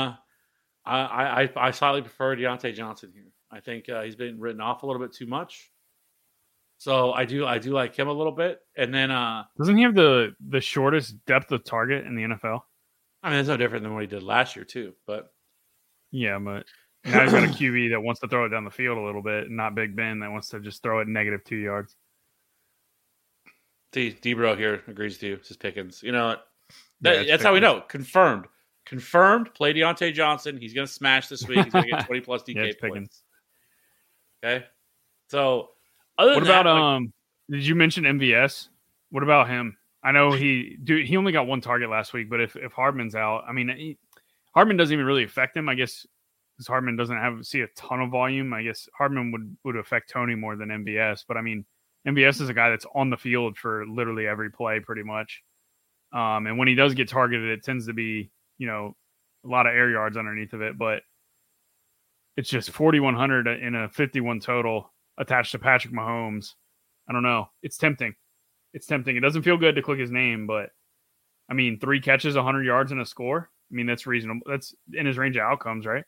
I slightly prefer Deontay Johnson here. I think he's been written off a little bit too much. So I do like him a little bit. And then doesn't he have the shortest depth of target in the NFL? I mean, it's no different than what he did last year too. But yeah, but now he's got a QB that wants to throw it down the field a little bit, and not Big Ben that wants to just throw it -2 yards. D-Bro here agrees with you. This is Pickens. That's Pickens. How we know. Confirmed. Play Deontay Johnson. He's going to smash this week. He's going to get 20 plus DK points. Okay. So, other than that, did you mention MVS? What about him? I know he only got 1 target last week, but if Hardman's out, I mean, Hardman doesn't even really affect him. I guess because Hardman doesn't see a ton of volume. I guess Hardman would affect Tony more than MVS. But I mean, MVS is a guy that's on the field for literally every play, pretty much. And when he does get targeted, it tends to be a lot of air yards underneath of it, but it's just 4,100 in a 51 total attached to Patrick Mahomes. I don't know. It's tempting. It doesn't feel good to click his name, but I mean, 3 catches, 100 yards and a score. I mean, that's reasonable. That's in his range of outcomes, right?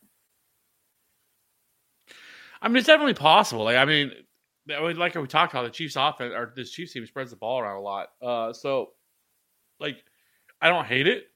I mean, it's definitely possible. Like we talked about, the Chiefs offense or this Chiefs team spreads the ball around a lot. So like, I don't hate it.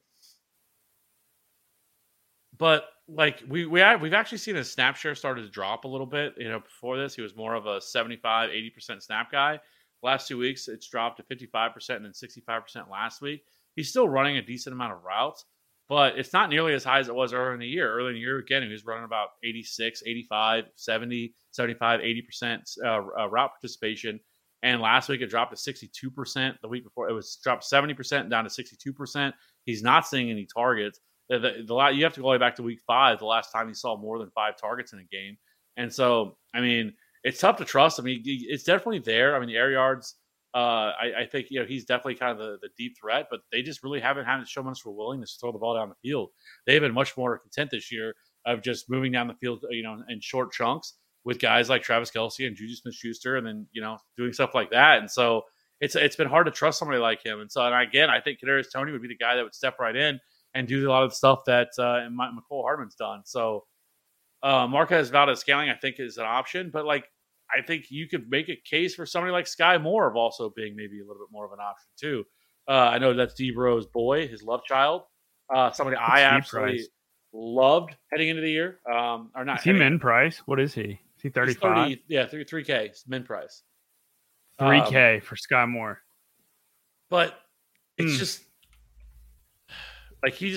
But like we've actually seen his snap share started to drop a little bit. Before this, he was more of a 75-80% snap guy. Last 2 weeks, it's dropped to 55% and then 65% last week. He's still running a decent amount of routes, but it's not nearly as high as it was earlier in the year. Earlier in the year, again, he was running about 86, 85, 70, 75, 80% route participation. And last week, it dropped to 62%. The week before, it was dropped 70% down to 62%. He's not seeing any targets. You have to go way back to week 5, the last time he saw more than 5 targets in a game. And so, I mean, it's tough to trust. I mean, it's definitely there. I mean, the air yards, I think, he's definitely kind of the deep threat, but they just really haven't had to show much for willingness to throw the ball down the field. They've been much more content this year of just moving down the field, in short chunks with guys like Travis Kelce and Juju Smith-Schuster, and then, doing stuff like that. And so it's been hard to trust somebody like him. And so, and again, I think Kadarius Toney would be the guy that would step right in and do a lot of the stuff that McCole Hardman's done. So Marquez Valdes-Scantling, I think, is an option. But, like, I think you could make a case for somebody like Sky Moore of also being maybe a little bit more of an option, too. I know that's D-Bro's boy, his love child. Somebody I absolutely loved heading into the year. Or not. Is he min price? What is he? Is he 35? Yeah, 3K min price. 3K for Sky Moore. But it's just... Like, he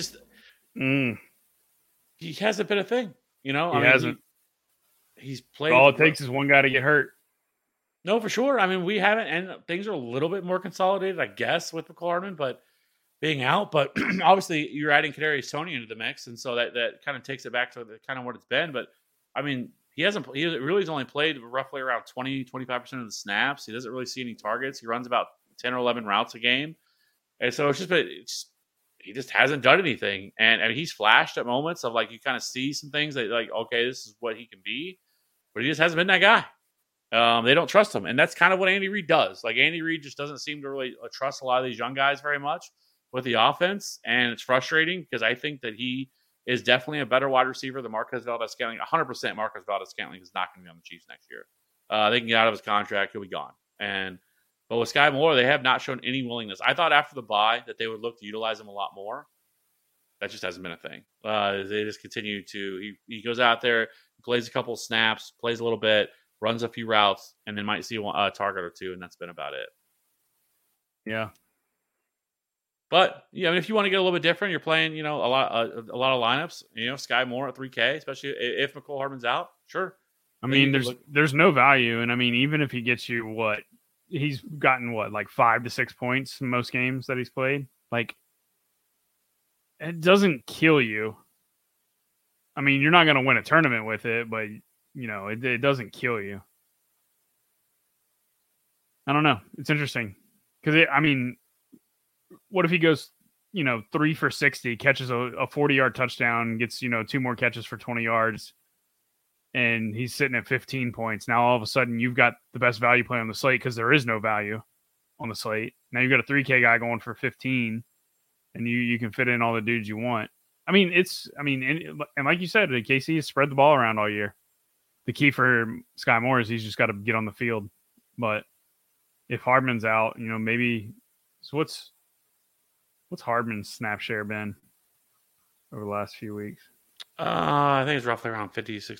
hasn't been a thing, He hasn't. He's played. All it takes is one guy to get hurt. No, for sure. I mean, we haven't, and things are a little bit more consolidated, I guess, with McCole Hardman, but being out. But obviously, you're adding Kadarius Toney into the mix, and so that kind of takes it back to kind of what it's been. But I mean, he really has only played roughly around 20-25% of the snaps. He doesn't really see any targets. He runs about 10 or 11 routes a game, and so he just hasn't done anything. And he's flashed at moments of, like, you kind of see some things that, like, okay, this is what he can be. But he just hasn't been that guy. They don't trust him, and that's kind of what Andy Reid does. Like Andy Reid just doesn't seem to really trust a lot of these young guys very much with the offense, and it's frustrating because I think that he is definitely a better wide receiver than Marquez Valdes-Scantling. 100% Marquez Valdes-Scantling is not going to be on the Chiefs next year. They can get out of his contract; he'll be gone. But with Sky Moore, they have not shown any willingness. I thought after the bye that they would look to utilize him a lot more. That just hasn't been a thing. They just continue to. He goes out there, plays a couple of snaps, plays a little bit, runs a few routes, and then might see a target or two, and that's been about it. Yeah. But yeah, I mean, if you want to get a little bit different, you're playing, a lot of lineups. Sky Moore at 3K, especially if McCole Hardman's out. Sure. I mean, there's no value, and I mean, even if he gets you he's gotten like 5 to 6 points in most games that he's played. Like, it doesn't kill you. I mean, you're not going to win a tournament with it, but it doesn't kill you. I don't know. It's interesting because what if he goes, 3 for 60, catches a 40-yard touchdown, gets 2 more catches for 20 yards, and he's sitting at 15 points. Now all of a sudden you've got the best value play on the slate because there is no value on the slate. Now you've got a 3K guy going for 15, and you can fit in all the dudes you want. And like you said, KC has spread the ball around all year. The key for Sky Moore is he's just got to get on the field. But if Hardman's out, maybe so what's Hardman's snap share been over the last few weeks? I think it's roughly around 50-60%.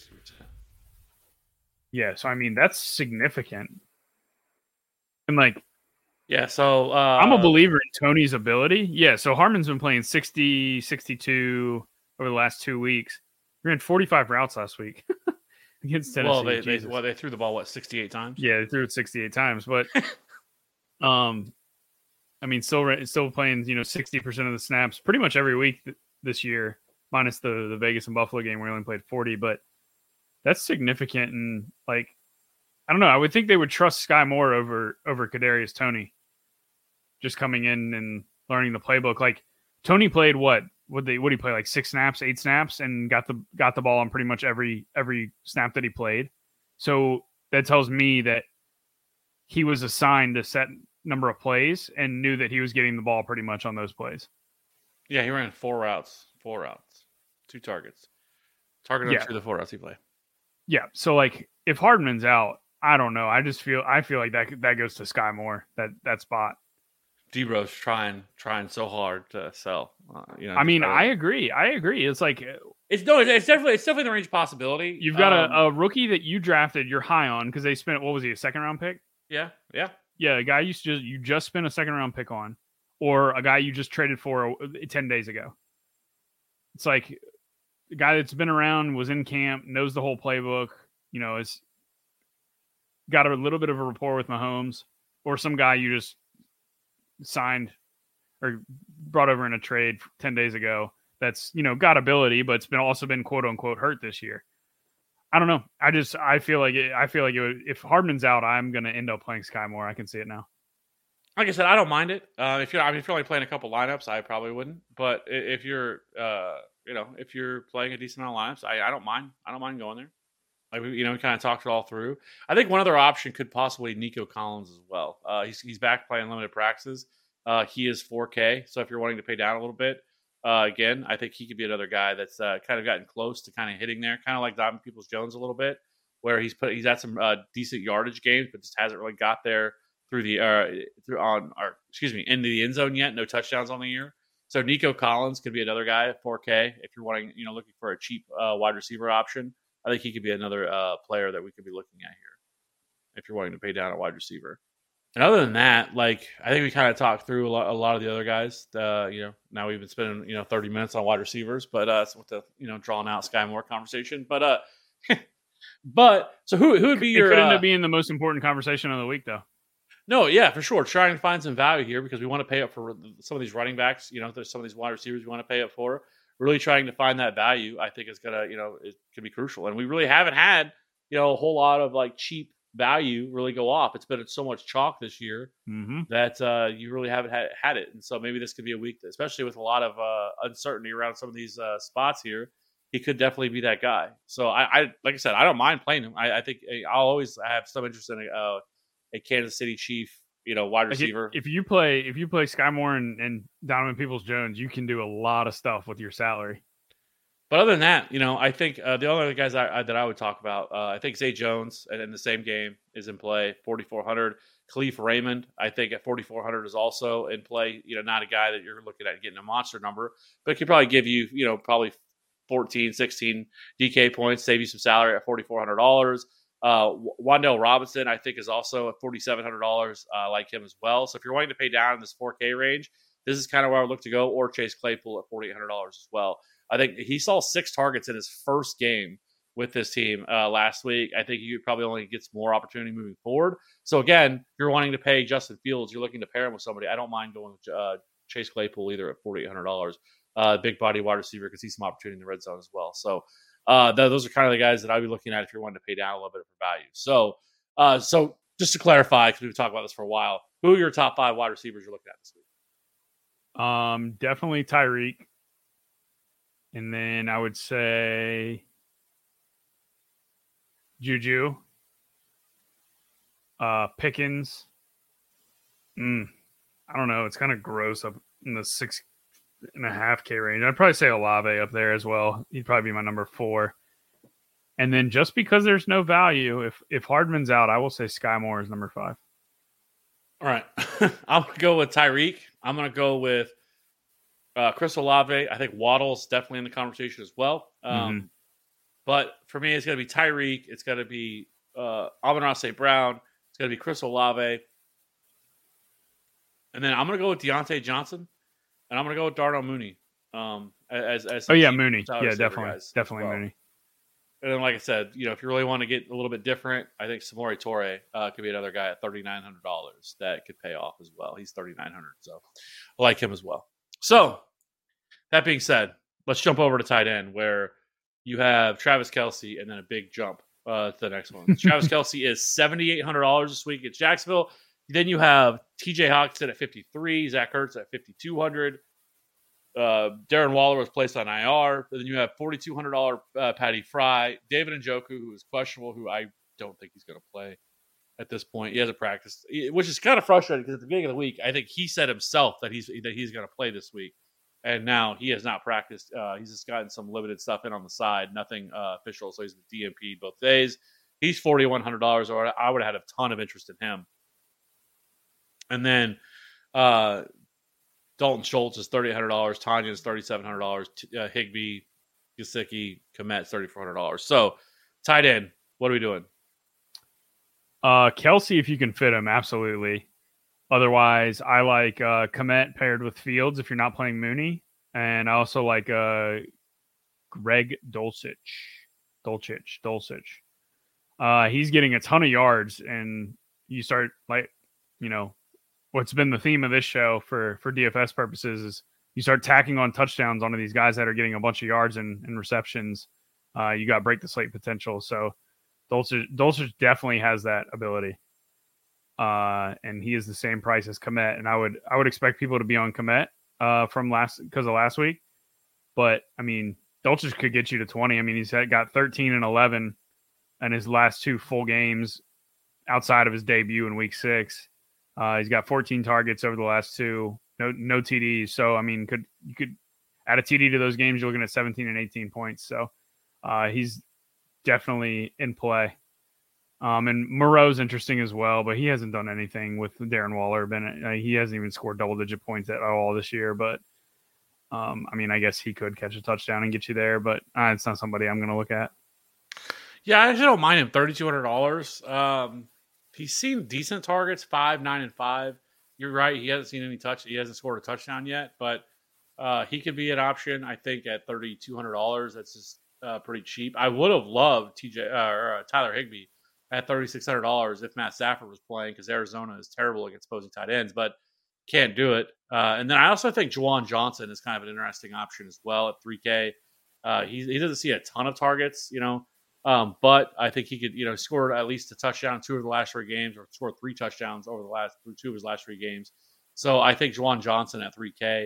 Yeah, so that's significant. And yeah, so I'm a believer in Tony's ability. Yeah, so Hardman's been playing 60, 62 over the last 2 weeks. We ran 45 routes last week against Tennessee. Well, they threw the ball 68 times. Yeah, they threw it 68 times, but still playing 60% of the snaps pretty much every week this year, minus the Vegas and Buffalo game where he only played 40. But that's significant, and I don't know. I would think they would trust Sky Moore over Kadarius Toney, just coming in and learning the playbook. Like Toney played what did he play, like 6 snaps, 8 snaps, and got the ball on pretty much every snap that he played. So that tells me that he was assigned a set number of plays and knew that he was getting the ball pretty much on those plays. Yeah, he ran 4 routes, 2 targets. Targeted through the 4 routes he played. Yeah, so if Hardman's out, I don't know. I feel like that goes to Sky Moore, that spot. Debro's trying so hard to sell. I agree. It's definitely the range possibility. You've got a rookie that you drafted, you're high on because they spent, what was he, a second round pick? Yeah. A guy you just spent a second round pick on, or a guy you just traded for 10 days ago. It's like a guy that's been around, was in camp, knows the whole playbook, is got a little bit of a rapport with Mahomes, or some guy you just signed or brought over in a trade 10 days ago that's, got ability, but it's also been quote unquote hurt this year. I don't know. I feel like if Hardman's out, I'm going to end up playing Sky Moore. I can see it now. Like I said, I don't mind it. If you're only playing a couple lineups, I probably wouldn't. But if you're, if you're playing a decent amount of lineups, I don't mind. I don't mind going there. We kind of talked it all through. I think one other option could possibly Nico Collins as well. He's back playing limited practices. He is 4K, so if you're wanting to pay down a little bit, again, I think he could be another guy that's kind of gotten close to kind of hitting there, kind of like Donovan Peoples-Jones a little bit, where he's had some decent yardage games, but just hasn't really got there into the end zone yet. No touchdowns on the year. So Nico Collins could be another guy at 4K if you're wanting, looking for a cheap wide receiver option. I think he could be another player that we could be looking at here if you're wanting to pay down a wide receiver. And other than that, I think we kind of talked through a lot of the other guys. Now we've been spending 30 minutes on wide receivers, but with the drawing out Sky Moore conversation. But so who would be your? It could end up being the most important conversation of the week, though. No, yeah, for sure. Trying to find some value here because we want to pay up for some of these running backs. There's some of these wide receivers we want to pay up for. Really trying to find that value, I think, is gonna it could be crucial. And we really haven't had a whole lot of cheap value really go off. It's been so much chalk this year that you really haven't had it. And so maybe this could be a week, especially with a lot of uncertainty around some of these spots here. he could definitely be that guy. So I like I said, I don't mind playing him. I think I'll always have some interest in a Kansas City Chief, wide receiver. If you play Sky Moore and Donovan Peoples-Jones, you can do a lot of stuff with your salary. But other than that, I think the only other guys that I would talk about, I think Zay Jones in the same game is in play, 4,400. Khalif Raymond, I think at 4,400 is also in play. Not a guy that you're looking at getting a monster number, but could probably give you, probably 14, 16 DK points, save you some salary at $4,400. Wan'Dale Robinson, I think, is also at $4,700. I like him as well. So if you're wanting to pay down in this 4K range, this is kind of where I would look to go, or Chase Claypool at $4,800 as well. I think he saw 6 targets in his first game with this team last week. I think you probably only gets more opportunity moving forward. So again, if you're wanting to pay Justin Fields, you're looking to pair him with somebody. I don't mind going with Chase Claypool either at $4,800. Big body wide receiver can see some opportunity in the red zone as well. So those are kind of the guys that I'd be looking at if you're wanting to pay down a little bit for value. So just to clarify, because we've talked about this for a while, who are your top 5 wide receivers you're looking at this week? Definitely Tyreek. And then I would say Juju, Pickens. I don't know. It's kind of gross up in the 6.5K range. I'd probably say Olave up there as well. He'd probably be my number 4. And then just because there's no value, if Hardman's out, I will say Sky Moore is number 5. All right. I'm going to go with Tyreek. I'm going to go with Chris Olave. I think Waddle's definitely in the conversation as well. But for me, it's going to be Tyreek. It's going to be Amon-Ra St. Brown. It's going to be Chris Olave. And then I'm going to go with Deontay Johnson. And I'm going to go with Darnell Mooney. Mooney. Yeah, definitely well. Mooney. And then, like I said, if you really want to get a little bit different, I think Samori Toure could be another guy at $3,900 that could pay off as well. He's $3,900, so I like him as well. So, that being said, let's jump over to tight end, where you have Travis Kelce and then a big jump to the next one. Travis Kelce is $7,800 this week at Jacksonville. Then you have TJ Hockenson at $5,300, Zach Ertz at $5,200. Darren Waller was placed on IR. Then you have $4,200 Patty Fry, David Njoku, who is questionable, who I don't think he's going to play at this point. He hasn't practiced, which is kind of frustrating because at the beginning of the week, I think he said himself that he's going to play this week, and now he has not practiced. He's just gotten some limited stuff in on the side, nothing official. So he's been DMP'd both days. He's $4,100, or I would have had a ton of interest in him. And then Dalton Schultz is $3,800. Tanya is $3,700. Higbee, Gesicki, Kmet $3,400. So tight end, what are we doing? Kelce, if you can fit him, absolutely. Otherwise, I like Kmet paired with Fields if you're not playing Mooney. And I also like Greg Dulcich. He's getting a ton of yards, and you start what's been the theme of this show for DFS purposes is you start tacking on touchdowns onto these guys that are getting a bunch of yards and receptions. You got break the slate potential. So Dulcich definitely has that ability. And he is the same price as Kmet. And I would expect people to be on Kmet because of last week. But I mean, Dulcich could get you to 20. I mean, he's got 13 and 11 in his last 2 full games outside of his debut in week 6. He's got 14 targets over the last 2, no TDs. So, I mean, you could add a TD to those games, you're looking at 17 and 18 points. So, he's definitely in play. And Moreau's interesting as well, but he hasn't done anything with Darren Waller. He hasn't even scored double-digit points at all this year. But, I mean, I guess he could catch a touchdown and get you there, but it's not somebody I'm going to look at. Yeah, I actually don't mind him. $3,200. He's seen decent targets, 5, 9, and 5. You're right. He hasn't seen any He hasn't scored a touchdown yet, but he could be an option. I think at $3,200, that's just pretty cheap. I would have loved Tyler Higbee at $3,600 if Matt Stafford was playing, because Arizona is terrible against opposing tight ends, but can't do it. And then I also think Juwan Johnson is kind of an interesting option as well at $3K. He doesn't see a ton of targets, but I think he could, score at least a touchdown 2 of the last 3 games, or score 3 touchdowns through 2 of his last 3 games. So I think Juwan Johnson at $3K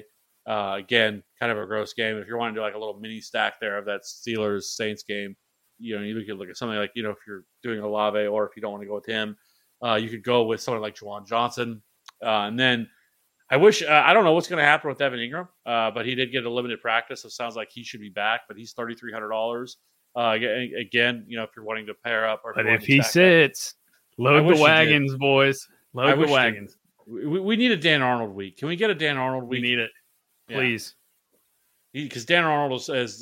Again, kind of a gross game. If you're wanting to do like a little mini stack there of that Steelers Saints game, you could look at something like, if you're doing Olave, or if you don't want to go with him, you could go with someone like Juwan Johnson. And then I wish, I don't know what's going to happen with Evan Ingram, but he did get a limited practice, so it sounds like he should be back, but he's $3,300. Again, if you're wanting to pair up. But if he sits, load the wagons, boys. Load the wagons. We need a Dan Arnold week. Can we get a Dan Arnold week? We need it. Please. Because Dan Arnold is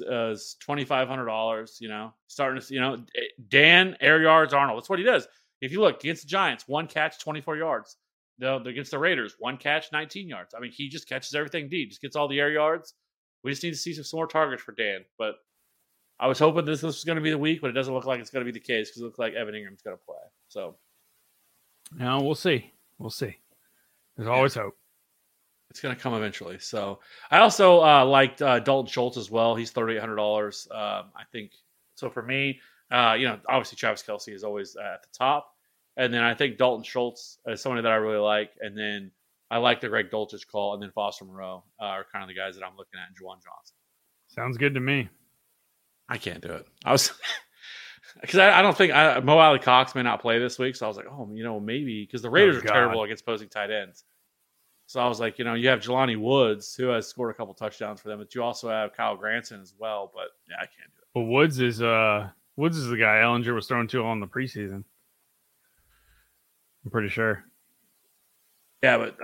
$2,500, starting to, Dan, air yards, Arnold. That's what he does. If you look against the Giants, 1 catch, 24 yards. Against the Raiders, 1 catch, 19 yards. I mean, he just catches everything deep, just gets all the air yards. We just need to see some more targets for Dan. But I was hoping this was going to be the week, but it doesn't look like it's going to be the case because it looks like Evan Ingram's going to play. So, no, we'll see. We'll see. There's always hope. It's going to come eventually. So I also liked Dalton Schultz as well. He's $3,800. I think so for me. Obviously Travis Kelce is always at the top, and then I think Dalton Schultz is somebody that I really like. And then I like the Greg Dulcich call, and then Foster Moreau are kind of the guys that I'm looking at, and Juwan Johnson. Sounds good to me. I can't do it. I was because I don't think Mo Alley Cox may not play this week, so I was like, maybe because the Raiders are terrible against opposing tight ends. So I was like, you have Jelani Woods, who has scored a couple touchdowns for them, but you also have Kyle Granson as well. But yeah, I can't do it. Well, Woods is the guy Ellinger was thrown to on the preseason. I'm pretty sure. Yeah, but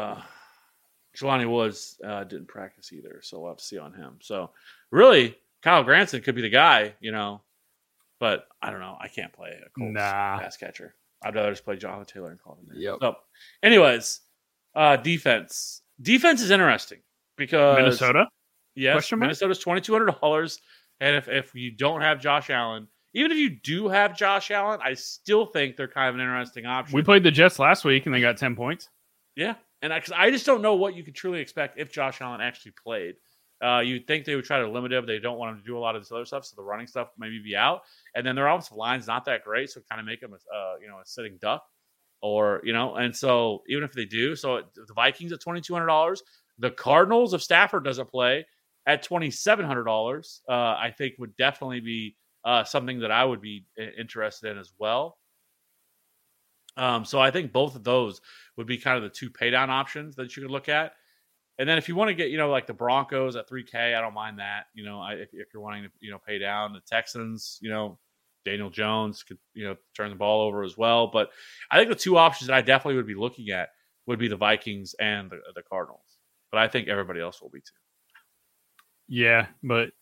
Jelani Woods didn't practice either, so we'll have to see on him. So really, Kyle Granson could be the guy, but I don't know. I can't play a Colts pass catcher. I'd rather just play Jonathan Taylor and call him. Yep. So, anyways, defense. Defense is interesting because Minnesota. Yes, Minnesota's $2,200, and if you don't have Josh Allen, even if you do have Josh Allen, I still think they're kind of an interesting option. We played the Jets last week, and they got 10 points. Yeah, and I just don't know what you could truly expect if Josh Allen actually played. You'd think they would try to limit him. They don't want him to do a lot of this other stuff, so the running stuff maybe be out. And then their offensive line's not that great, so kind of make him a sitting duck, and so even if they do, so the Vikings at $2,200, the Cardinals if Stafford doesn't play at $2,700, I think would definitely be something that I would be interested in as well. So I think both of those would be kind of the two pay down options that you could look at. And then if you want to get, like the Broncos at $3,000, I don't mind that. If you're wanting to, pay down the Texans, Daniel Jones could, turn the ball over as well. But I think the two options that I definitely would be looking at would be the Vikings and the Cardinals. But I think everybody else will be too. Yeah, but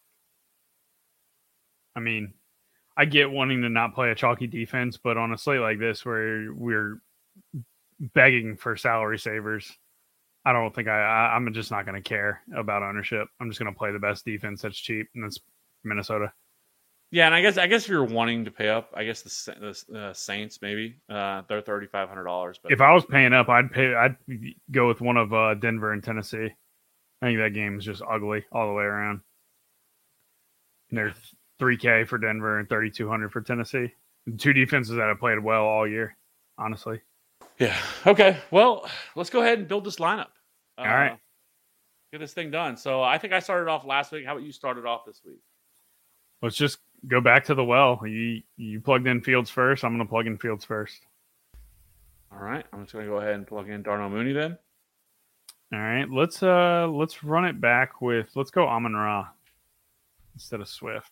I mean, I get wanting to not play a chalky defense, but on a slate like this where we're begging for salary savers, I don't think I'm just not going to care about ownership. I'm just going to play the best defense that's cheap, and that's Minnesota. Yeah, and I guess if you're wanting to pay up, I guess the Saints maybe they're $3,500. But if I was paying up, I'd go with one of Denver and Tennessee. I think that game is just ugly all the way around. And they're $3,000 for Denver and $3,200 for Tennessee. The two defenses that have played well all year, honestly. Yeah. Okay. Well, let's go ahead and build this lineup. All right. Get this thing done. So I think I started off last week. How about you started off this week? Let's just go back to the well. You plugged in Fields first. I'm going to plug in Fields first. All right. I'm just going to go ahead and plug in Darnell Mooney then. All right. Let's run it back with, let's go Amon-Ra instead of Swift.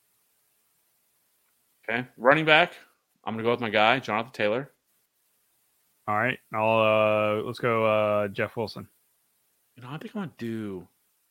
Okay. Running back. I'm going to go with my guy, Jonathan Taylor. All right. Let's go Jeff Wilson. I think I'm going to do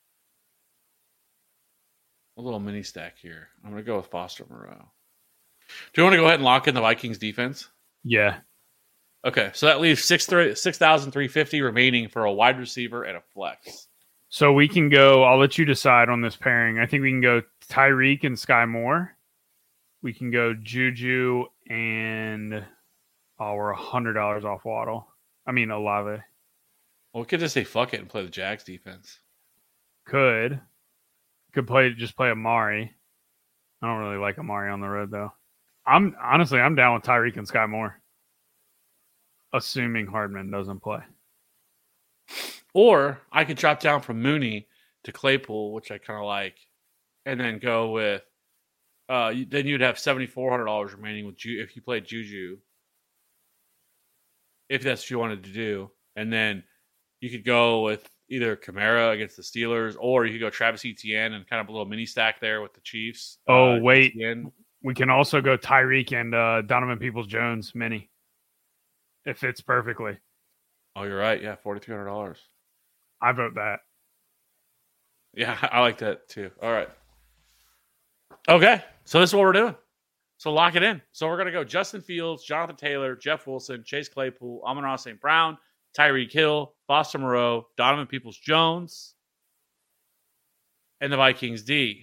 a little mini stack here. I'm going to go with Foster Moreau. Do you want to go ahead and lock in the Vikings defense? Yeah. Okay. So that leaves $6,350 remaining for a wide receiver and a flex. So we can go, I'll let you decide on this pairing. I think we can go Tyreek and Sky Moore. We can go Juju and we're $100 off Waddle. I mean, Olave. Well, we could just say fuck it and play the Jags defense. Could just play Amari. I don't really like Amari on the road though. I'm down with Tyreek and Sky Moore, assuming Hardman doesn't play. Or I could drop down from Mooney to Claypool, which I kind of like, and then go with. Then you'd have $7,400 remaining with if you played Juju, if that's what you wanted to do, and then you could go with either Kamara against the Steelers, or you could go Travis Etienne and kind of a little mini stack there with the Chiefs. Oh, wait. Etienne. We can also go Tyreek and Donovan Peoples-Jones mini. It fits perfectly. Oh, you're right. Yeah, $4,300. I vote that. Yeah, I like that too. All right. Okay, so this is what we're doing. So lock it in. So we're going to go Justin Fields, Jonathan Taylor, Jeff Wilson, Chase Claypool, Amon-Ra St. Brown, Tyreek Hill, Foster Moreau, Donovan Peoples-Jones, and the Vikings D.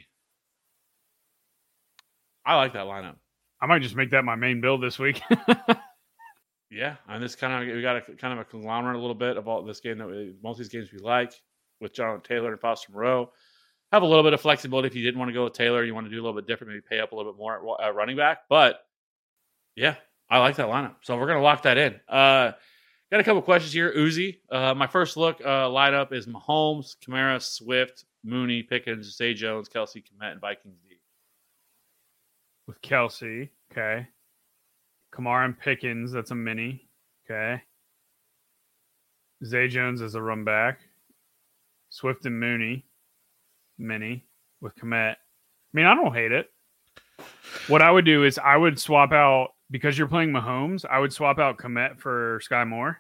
I like that lineup. I might just make that my main build this week. Yeah, and this we got a kind of a conglomerate a little bit of all this game most of these games we like with Jonathan Taylor and Foster Moreau. Have a little bit of flexibility if you didn't want to go with Taylor, you want to do a little bit different, maybe pay up a little bit more at running back. But yeah, I like that lineup. So we're going to lock that in. Got a couple questions here. Uzi, my first look lineup is Mahomes, Kamara, Swift, Mooney, Pickens, Zay Jones, Kelsey, Kmet, and Vikings D. With Kelsey, okay. Kamara and Pickens, that's a mini, okay. Zay Jones as a run back. Swift and Mooney, mini with Kmet. I mean, I don't hate it. What I would do is I would swap out, because you're playing Mahomes, I would swap out Kmet for Sky Moore.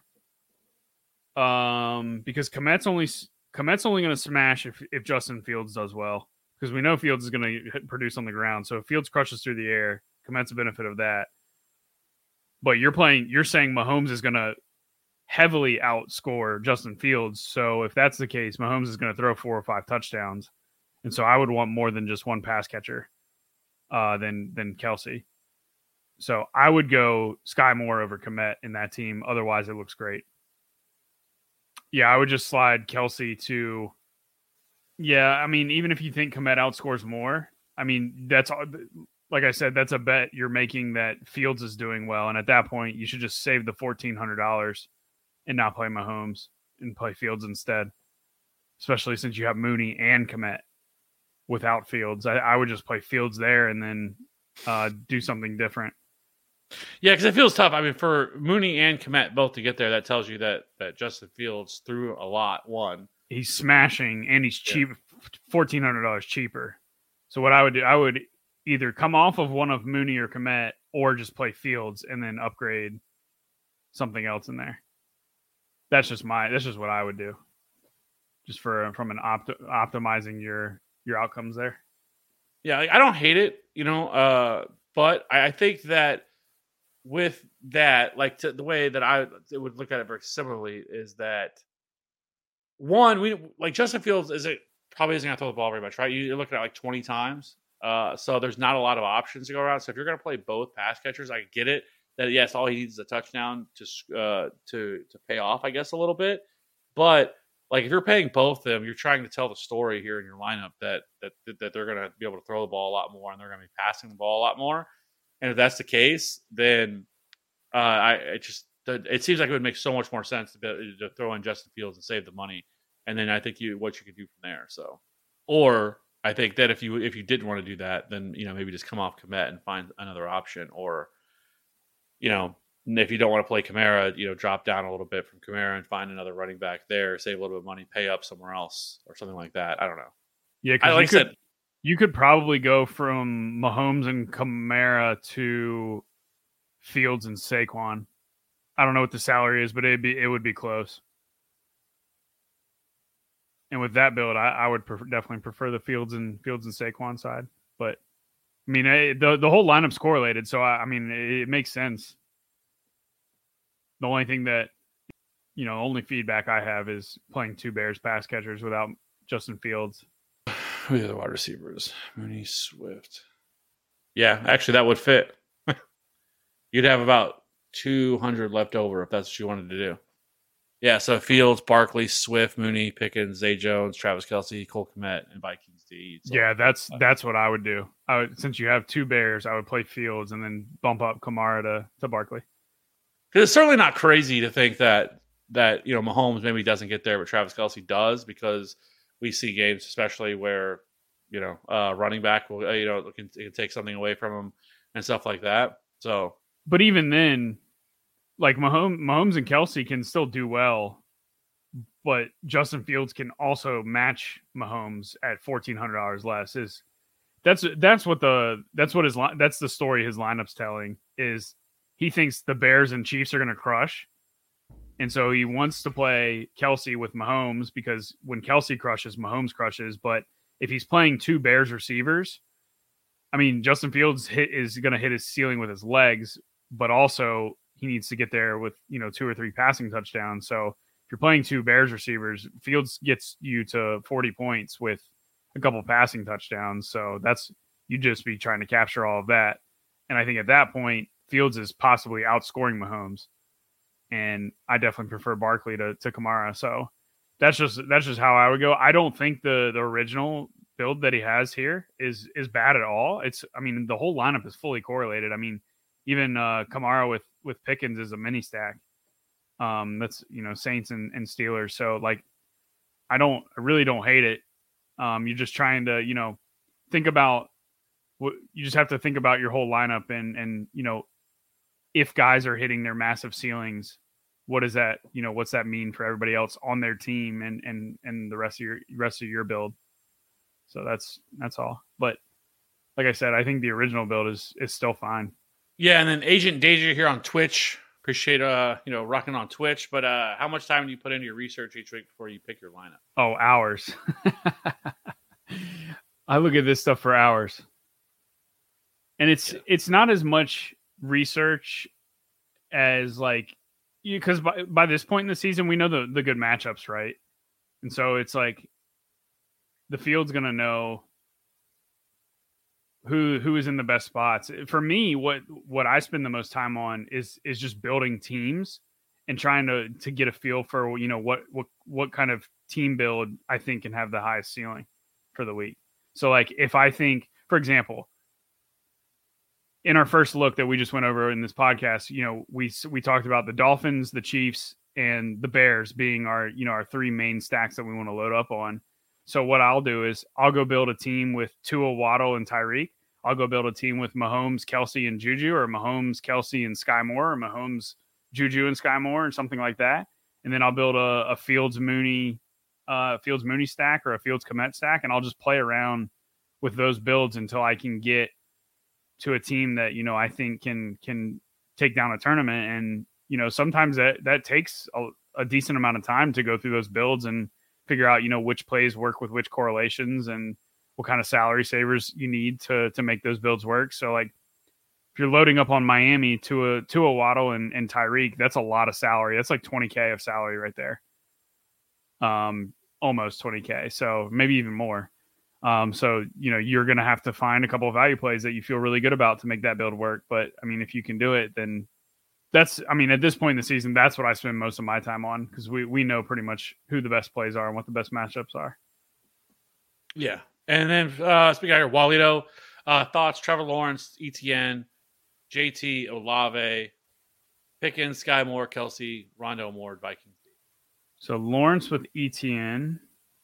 Because Kmet's only going to smash if Justin Fields does well. Because we know Fields is going to produce on the ground. So if Fields crushes through the air, Kmet's a benefit of that. But you're saying Mahomes is going to heavily outscore Justin Fields. So if that's the case, Mahomes is going to throw 4 or 5 touchdowns. And so I would want more than just one pass catcher than Kelsey. So I would go Sky Moore over Kmet in that team. Otherwise, it looks great. Yeah, I would just slide Kelsey to... Yeah, I mean, even if you think Kmet outscores more, I mean, that's... Like I said, that's a bet you're making that Fields is doing well. And at that point, you should just save the $1,400 and not play Mahomes and play Fields instead. Especially since you have Mooney and Kmet without Fields. I would just play Fields there and then do something different. Yeah, because it feels tough. I mean, for Mooney and Kmet both to get there, that tells you that Justin Fields threw a lot. One, he's smashing and he's cheap, $1,400 cheaper. So what I would do, I would either come off of one of Mooney or Kmet or just play Fields and then upgrade something else in there. That's just what I would do. Just from an optimizing your outcomes there. Yeah, I don't hate it, but I think that with that, the way that I would look at it very similarly is that one, Justin Fields probably isn't going to throw the ball very much, right? You're looking at 20 times. So there's not a lot of options to go around. So if you're going to play both pass catchers, I get it that yes, all he needs is a touchdown to pay off, I guess, a little bit. But if you're paying both of them, you're trying to tell the story here in your lineup that they're going to be able to throw the ball a lot more and they're going to be passing the ball a lot more. And if that's the case, then it seems like it would make so much more sense to throw in Justin Fields and save the money. And then I think what you could do from there. So, or I think that if you didn't want to do that, then maybe just come off Kmet and find another option, or if you don't want to play Kamara, drop down a little bit from Kamara and find another running back there, save a little bit of money, pay up somewhere else or something like that. I don't know. Yeah, because you could probably go from Mahomes and Kamara to Fields and Saquon. I don't know what the salary is, but it would be close. And with that build, I would definitely prefer the Fields and Saquon side. But I mean, the whole lineup's correlated, so I mean, it makes sense. The only thing that only feedback I have is playing 2 Bears pass catchers without Justin Fields. Who are the other wide receivers? Mooney, Swift. Yeah, actually, that would fit. You'd have about 200 left over if that's what you wanted to do. Yeah, so Fields, Barkley, Swift, Mooney, Pickens, Zay Jones, Travis Kelsey, Cole Kmet, and Vikings D. Yeah, that's what I would do. Since you have 2 Bears, I would play Fields and then bump up Kamara to Barkley. Because it's certainly not crazy to think that that Mahomes maybe doesn't get there, but Travis Kelce does, because we see games, especially where running back will can take something away from him and stuff like that. So, but even then, like Mahomes and Kelce can still do well, but Justin Fields can also match Mahomes at $1,400 less. That's the story his lineup's telling, is he thinks the Bears and Chiefs are going to crush. And so he wants to play Kelce with Mahomes, because when Kelce crushes, Mahomes crushes. But if he's playing two Bears receivers, I mean, Justin Fields is going to hit his ceiling with his legs, but also he needs to get there with 2 or 3 passing touchdowns. So if you're playing two Bears receivers, Fields gets you to 40 points with a couple passing touchdowns. So you just be trying to capture all of that. And I think at that point, Fields is possibly outscoring Mahomes. And I definitely prefer Barkley to Kamara. So that's just how I would go. I don't think the original build that he has here is bad at all. The whole lineup is fully correlated. I mean, even Kamara with Pickens is a mini stack. That's Saints and Steelers. So like, I really don't hate it. You're just trying to think about what you just have to think about your whole lineup and if guys are hitting their massive ceilings, what does that what's that mean for everybody else on their team and the rest of your build. So that's all. But like I said, I think the original build is still fine. Yeah, and then Agent Deja here on Twitch. Appreciate rocking on Twitch. But how much time do you put into your research each week before you pick your lineup? Oh, hours. I look at this stuff for hours. And it's not as much research as because by this point in the season we know the good matchups, right? And so it's like the field's gonna know who is in the best spots. For me, what I spend the most time on is just building teams and trying to get a feel for what kind of team build I think can have the highest ceiling for the week. So like if I think, for example, in our first look that we just went over in this podcast, we talked about the Dolphins, the Chiefs, and the Bears being our 3 main stacks that we want to load up on. So what I'll do is I'll go build a team with Tua, Waddle, and Tyreek. I'll go build a team with Mahomes, Kelce, and Juju, or Mahomes, Kelce, and Sky Moore, or Mahomes, Juju, and Sky Moore, or something like that. And then I'll build a Fields Mooney stack or a Fields Kmet stack, and I'll just play around with those builds until I can get to a team that I think can take down a tournament. And sometimes that takes a decent amount of time to go through those builds and figure out which plays work with which correlations and what kind of salary savers you need to make those builds work. So like if you're loading up on Miami to a Waddle and Tyreek, that's a lot of salary. That's like 20K of salary right there. Almost 20K. So maybe even more. So, you're going to have to find a couple of value plays that you feel really good about to make that build work. But I mean, if you can do it, then at this point in the season, that's what I spend most of my time on, because we know pretty much who the best plays are and what the best matchups are. Yeah. And then speaking of here, Walito, thoughts, Trevor Lawrence, ETN, JT, Olave, Pickens, Sky Moore, Kelce, Rondo Moore, Vikings. So Lawrence with ETN.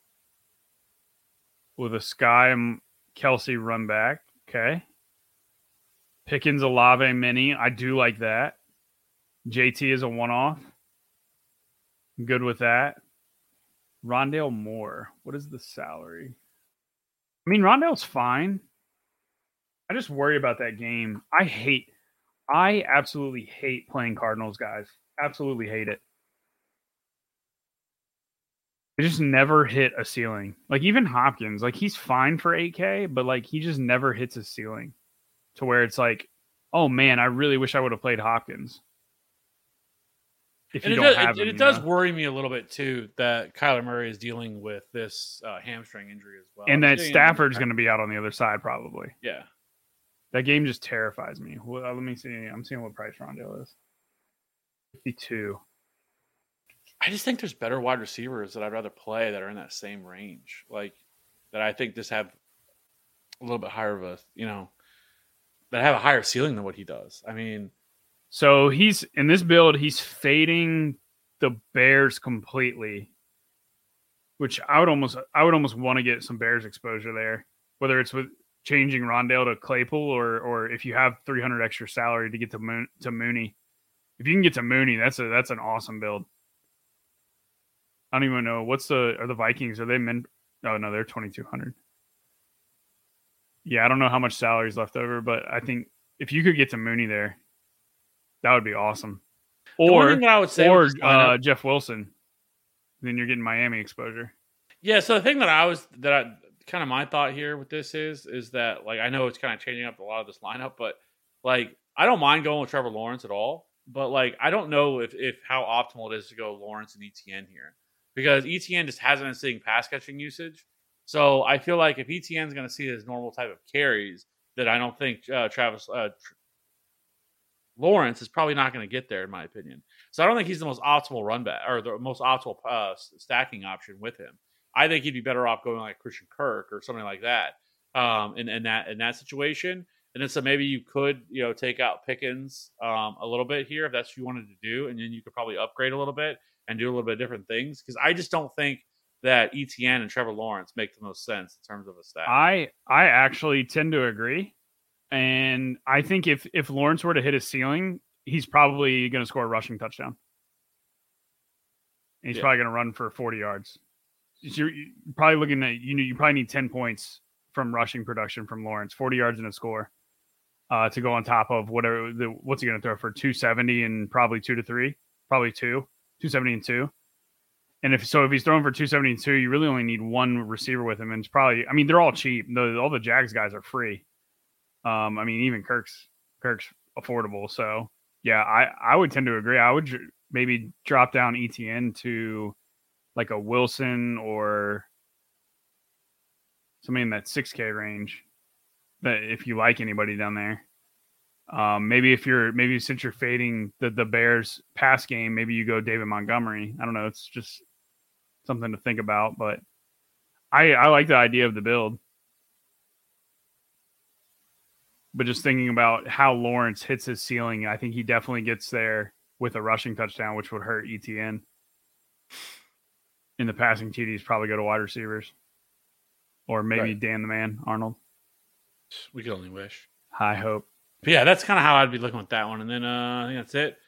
With a Sky and Kelce run back. Okay. Pickens, Olave, mini. I do like that. JT is a one-off. I'm good with that. Rondale Moore. What is the salary? I mean, Rondale's fine. I just worry about that game. I absolutely hate playing Cardinals, guys. Absolutely hate it. They just never hit a ceiling. Like even Hopkins, like he's fine for 8K, but like he just never hits a ceiling to where it's like, oh man, I really wish I would have played Hopkins. If you don't have him, it does worry me a little bit too that Kyler Murray is dealing with this hamstring injury as well, and that Stafford's going to be out on the other side probably. Yeah, that game just terrifies me. Well, let me see. I'm seeing what price Rondale is. 52. I just think there's better wide receivers that I'd rather play that are in that same range, like that I think just have a little bit higher of a, that have a higher ceiling than what he does. I mean, so he's in this build, he's fading the Bears completely, which I would almost want to get some Bears exposure there, whether it's with changing Rondale to Claypool or if you have 300 extra salary to get to Mooney. If you can get to Mooney, that's an awesome build. I don't even know are the Vikings, are they oh no, they're 2,200. Yeah, I don't know how much salary is left over, but I think if you could get to Mooney there, that would be awesome. Or I would say Jeff Wilson, then you're getting Miami exposure. Yeah, so the thing kind of my thought here with this is that, like, I know it's kind of changing up a lot of this lineup, but like I don't mind going with Trevor Lawrence at all, but like I don't know if how optimal it is to go Lawrence and ETN here, because ETN just hasn't been seeing pass catching usage. So I feel like if ETN's going to see his normal type of carries, that I don't think Lawrence is probably not going to get there, in my opinion. So I don't think he's the most optimal run back or the most optimal stacking option with him. I think he'd be better off going like Christian Kirk or something like that in that situation. And then so maybe you could take out Pickens a little bit here if that's what you wanted to do, and then you could probably upgrade a little bit and do a little bit of different things, because I just don't think that ETN and Trevor Lawrence make the most sense in terms of a stack. I actually tend to agree. And I think if Lawrence were to hit his ceiling, he's probably going to score a rushing touchdown. And he's probably going to run for 40 yards. So you're probably looking at, you probably need 10 points from rushing production from Lawrence, 40 yards and a score to go on top of what's he going to throw for 270 and probably 2 to 3, probably 270 and 2. And if he's throwing for 270 and 2, you really only need one receiver with him. And it's probably, I mean, they're all cheap. All the Jags guys are free. I mean, even Kirk's affordable. So yeah, I would tend to agree. I would maybe drop down ETN to like a Wilson or somebody in that 6K range. That if you like anybody down there, maybe since you're fading the Bears pass game, maybe you go David Montgomery. I don't know. It's just something to think about, but I like the idea of the build. But just thinking about how Lawrence hits his ceiling, I think he definitely gets there with a rushing touchdown, which would hurt ETN. In the passing TDs, probably go to wide receivers. Or maybe Dan the Man, Arnold. We could only wish. High hope. But yeah, that's kind of how I'd be looking with that one. And then I think that's it.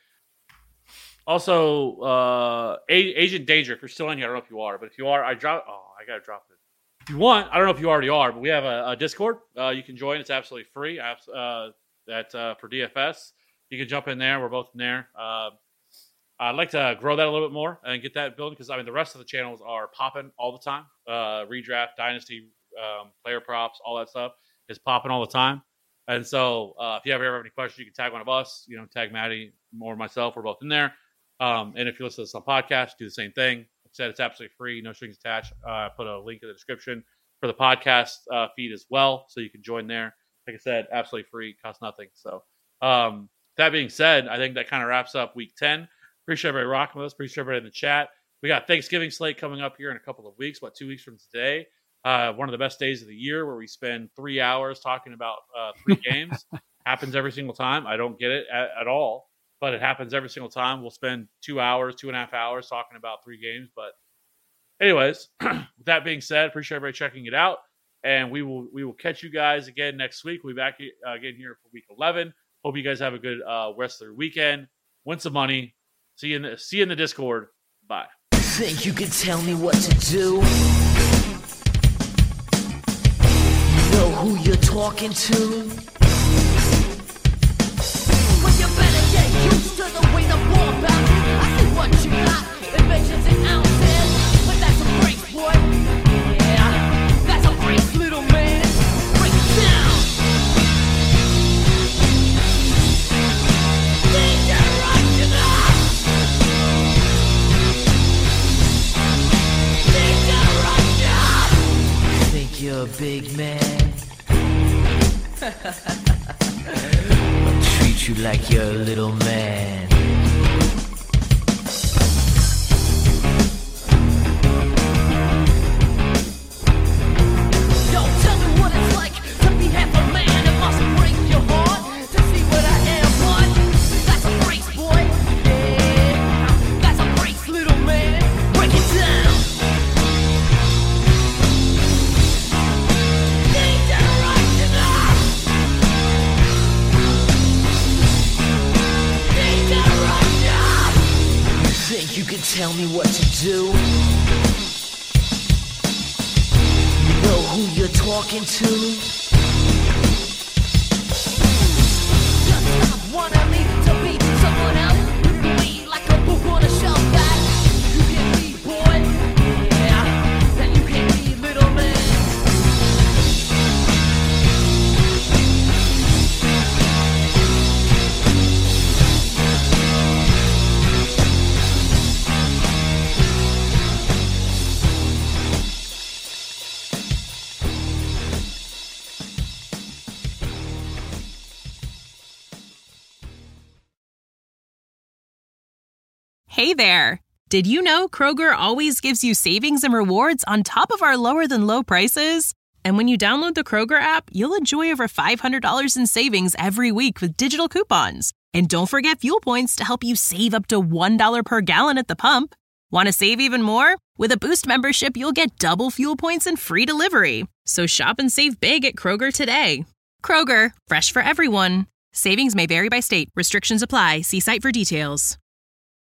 Also, Agent Danger, if you're still in here, I don't know if you are. But if you are, I got to drop it. If you want, I don't know if you already are, but we have a Discord. You can join. It's absolutely free for DFS. You can jump in there. We're both in there. I'd like to grow that a little bit more and get that building, because, I mean, the rest of the channels are popping all the time. Redraft, Dynasty, player props, all that stuff is popping all the time. And so if you ever have any questions, you can tag one of us, tag Maddie or myself. We're both in there. And if you listen to this on podcast, do the same thing. Said it's absolutely free, no strings attached. Put a link in the description for the podcast feed as well, so you can join there. Like I said, absolutely free, costs nothing. So that being said, I think that kind of wraps up week 10. Appreciate everybody rocking with us. Appreciate everybody in the chat. We got Thanksgiving slate coming up here in a couple of weeks, 2 weeks from today. One of the best days of the year, where we spend 3 hours talking about 3 games. Happens every single time. I don't get it at all. But it happens every single time. We'll spend 2 hours, 2.5 hours talking about 3 games. But anyways, with that being said, appreciate everybody checking it out. And we will catch you guys again next week. We'll be back again here for week 11. Hope you guys have a good rest of your weekend. Win some money. See you in the Discord. Bye. Think you can tell me what to do? Know who you're talking to? Well, you better get used to the way the ball bounces. I see what you got, it measures in ounces. But that's a brace, boy. Yeah, that's a brace, little man. Break it down. Think you're a big man? I'll treat you like you're a little man. Yo, tell me what it's like to be half a man. It must break your heart to see what I am, but that's a brace, boy. Yeah, that's a brace. tell me what to do. You know who you're talking to. Just stop wanting me to be someone else. You can be like a book on a shelf that you can be, boy. Yeah, that you can be, little man. Hey there! Did you know Kroger always gives you savings and rewards on top of our lower-than-low prices? And when you download the Kroger app, you'll enjoy over $500 in savings every week with digital coupons. And don't forget fuel points to help you save up to $1 per gallon at the pump. Want to save even more? With a Boost membership, you'll get double fuel points and free delivery. So shop and save big at Kroger today. Kroger, fresh for everyone. Savings may vary by state. Restrictions apply. See site for details.